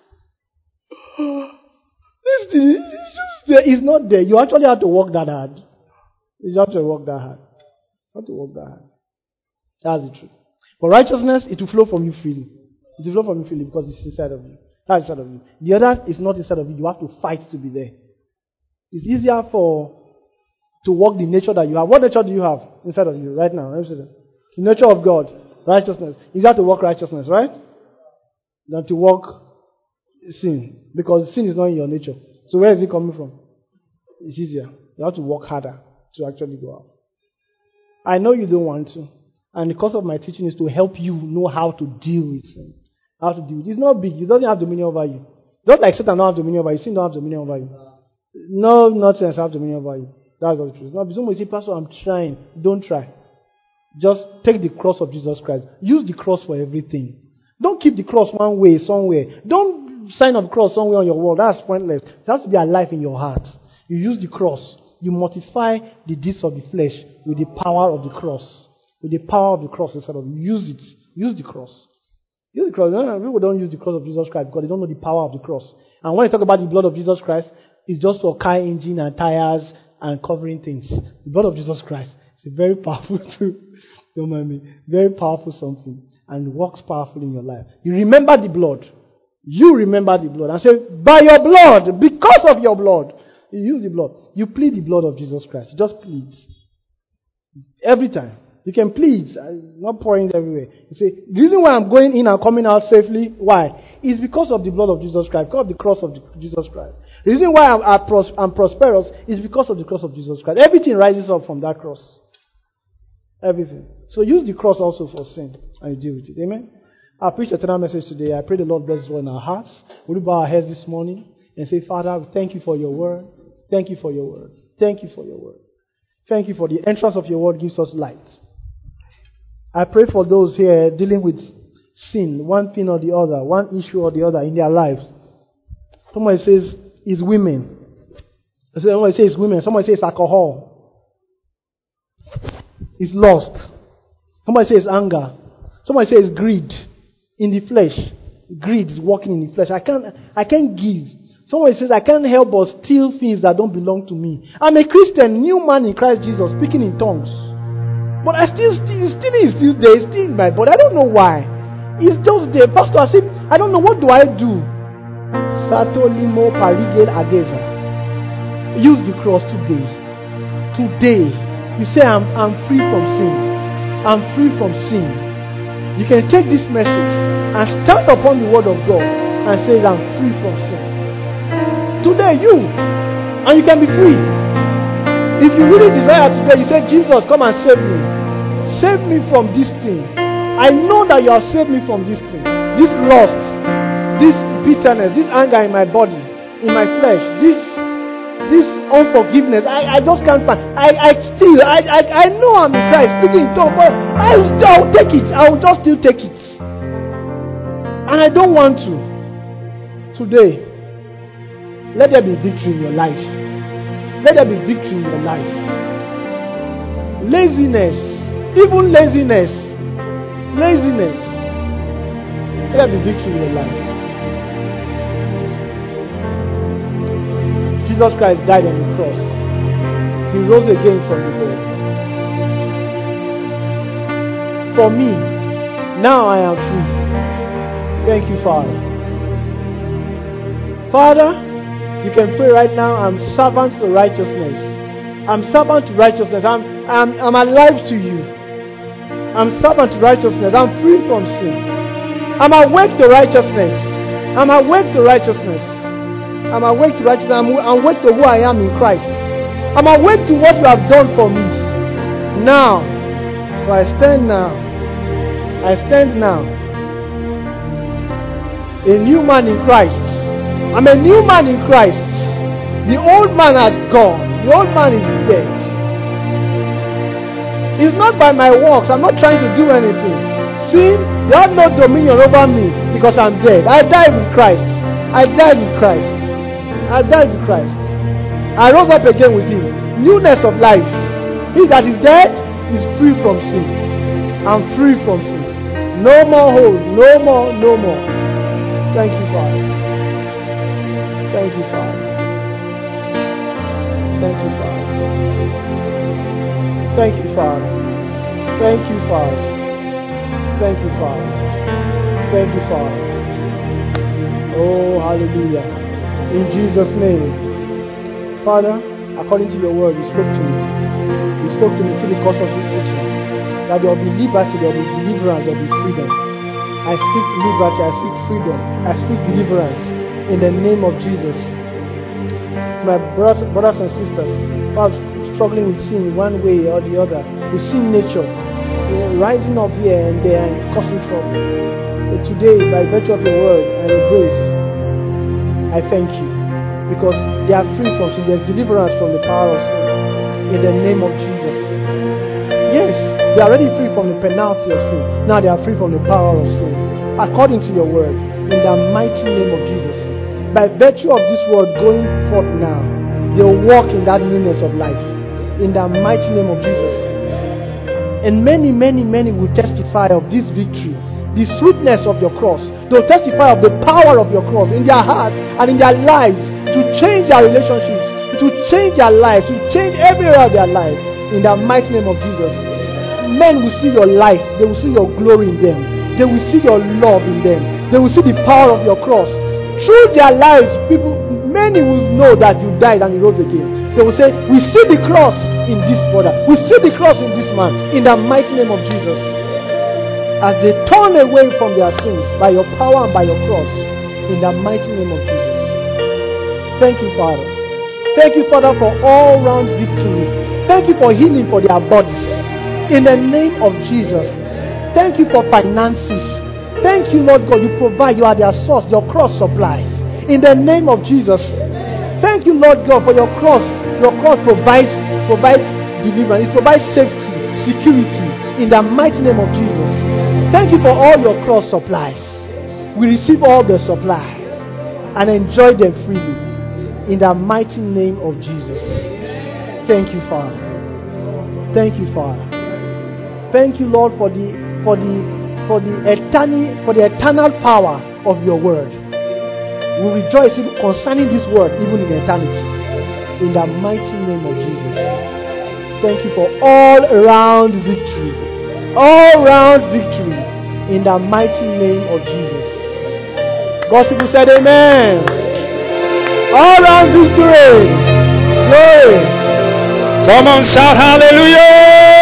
oh, this thing is just there. It's not there. You actually have to work that hard. You have to work that hard. You have to work that hard. That's the truth. But righteousness, it will flow from you freely. It will flow from you freely because it's inside of you. That's inside of you. The other is not inside of you. You have to fight to be there. It's easier for to walk the nature that you have. What nature do you have inside of you right now? Let me say that. The nature of God, righteousness. It's easier to walk righteousness, right? Than to walk sin. Because sin is not in your nature. So where is it coming from? It's easier. You have to work harder to actually go out. I know you don't want to. And the course of my teaching is to help you know how to deal with sin. How to deal with it. It's not big. It doesn't have dominion over you. Just like Satan don't have dominion over you. Sin don't have dominion over you. No nonsense have dominion over you. That's not the truth. Now, somebody say, Pastor, I'm trying. Don't try. Just take the cross of Jesus Christ. Use the cross for everything. Don't keep the cross one way, somewhere. Don't sign up cross somewhere on your wall. That's pointless. It has to be alive in your heart. You use the cross. You mortify the deeds of the flesh with the power of the cross. With the power of the cross instead of use it. Use the cross. Use the cross. No, no, people don't use the cross of Jesus Christ because they don't know the power of the cross. And when you talk about the blood of Jesus Christ, it's just for car engine and tires and covering things. The blood of Jesus Christ is a very powerful tool. Don't mind me. Very powerful something. And works powerfully in your life. You remember the blood. You remember the blood. And say, by your blood, because of your blood. You use the blood. You plead the blood of Jesus Christ. You just plead. Every time. You can plead. Not pouring it everywhere. You say, the reason why I'm going in and coming out safely, why? Is because of the blood of Jesus Christ. Because of the cross of the, Jesus Christ. The reason why I'm, I'm, pros, I'm prosperous is because of the cross of Jesus Christ. Everything rises up from that cross. Everything. So use the cross also for sin. And you deal with it. Amen? I preached a eternal message today. I pray the Lord bless us in our hearts. Will you bow our heads this morning and say, Father, we thank you for your word. Thank you for your word. Thank you for your word. Thank you for the entrance of your word gives us light. I pray for those here dealing with sin, one thing or the other, one issue or the other in their lives. Somebody says it's women. Somebody says women. Somebody says alcohol. It's lust. Somebody says anger. Somebody says greed in the flesh. Greed is working in the flesh. I can't, I can't give. Somebody says I can't help but steal things that don't belong to me. I'm a Christian, new man in Christ Jesus, speaking in tongues. But I still, still, still is still there, it's still in my body. I don't know why. It's just there. Pastor, I said, I don't know, what do I do? Sato limo parigel ageza. Use the cross today. Today. You say, I'm, I'm free from sin. I'm free from sin. You can take this message and stand upon the word of God and say, I'm free from sin. Today, you. And you can be free. If you really desire today, you say, Jesus, come and save me. Save me from this thing. I know that you have saved me from this thing. This lust, this bitterness, this anger in my body, in my flesh, this this unforgiveness. I, I just can't find. I, I still, I, I, I know I'm in Christ, speaking in tongues, but I will take it. I will just still take it. And I don't want to. Today, let there be victory in your life. Let there be victory in your life. Laziness, even laziness, laziness. Let there be victory in your life. Jesus Christ died on the cross. He rose again from the dead. For me, now I am free. Thank you, Father. Father, You can pray right now, I'm servant to righteousness. I'm servant to righteousness. I'm, I'm, I'm alive to you. I'm servant to righteousness. I'm free from sin. I'm awake to righteousness. I'm awake to righteousness. I'm awake to righteousness. I'm, I'm awake to who I am in Christ. I'm awake to what you have done for me. Now, so I stand now. I stand now. A new man in Christ. I'm a new man in Christ. The old man has gone. The old man is dead. It's not by my works. I'm not trying to do anything. Sin, they have no dominion over me because I'm dead. I died with Christ. I died with Christ. I died with Christ. I rose up again with him. Newness of life. He that is dead is free from sin. I'm free from sin. No more hold. No more, no more. Thank you, Father. Thank you, Father. Thank you, Father. Thank you, Father. Thank you, Father. Thank you, Father. Thank you, Father. Oh, hallelujah. In Jesus' name. Father, according to your word, you spoke to me. You spoke to me through the course of this teaching. That there will be liberty, there will be deliverance, there will be freedom. I speak liberty, I speak freedom, I speak deliverance in the name of Jesus. My brothers, brothers and sisters who are struggling with sin one way or the other, the sin nature, rising up here and there and causing trouble. But today, by virtue of your word and your grace, I thank you because they are free from sin. There's deliverance from the power of sin in the name of Jesus. Yes, they are already free from the penalty of sin. Now they are free from the power of sin. According to your word, in the mighty name of Jesus. By virtue of this word going forth now, they will walk in that newness of life. In the mighty name of Jesus. And many, many, many will testify of this victory. The sweetness of your cross. They will testify of the power of your cross in their hearts and in their lives to change their relationships, to change their lives, to change every area of their life. In the mighty name of Jesus. Men will see your life. They will see your glory in them. They will see your love in them. They will see the power of your cross. Through their lives, people, many will know that you died and you rose again. They will say, we see the cross in this brother. We see the cross in this man. In the mighty name of Jesus. As they turn away from their sins by your power and by your cross. In the mighty name of Jesus. Thank you, Father. Thank you, Father, for all-round victory. Thank you for healing for their bodies. In the name of Jesus. Thank you for finances. Thank you, Lord God. You provide. You are their source. Your cross supplies. In the name of Jesus. Thank you, Lord God, for your cross. Your cross provides provides deliverance. It provides safety, security. In the mighty name of Jesus. Thank you for all your cross supplies. We receive all the supplies and enjoy them freely. In the mighty name of Jesus. Thank you, Father. Thank you, Father. Thank you, Lord, for the for the for the eternal for the eternal power of your word. We rejoice concerning this word even in eternity. In the mighty name of Jesus. Thank you for all around victory. All round victory. In the mighty name of Jesus. God's people said amen. All round victory. Glory. Come on, shout hallelujah.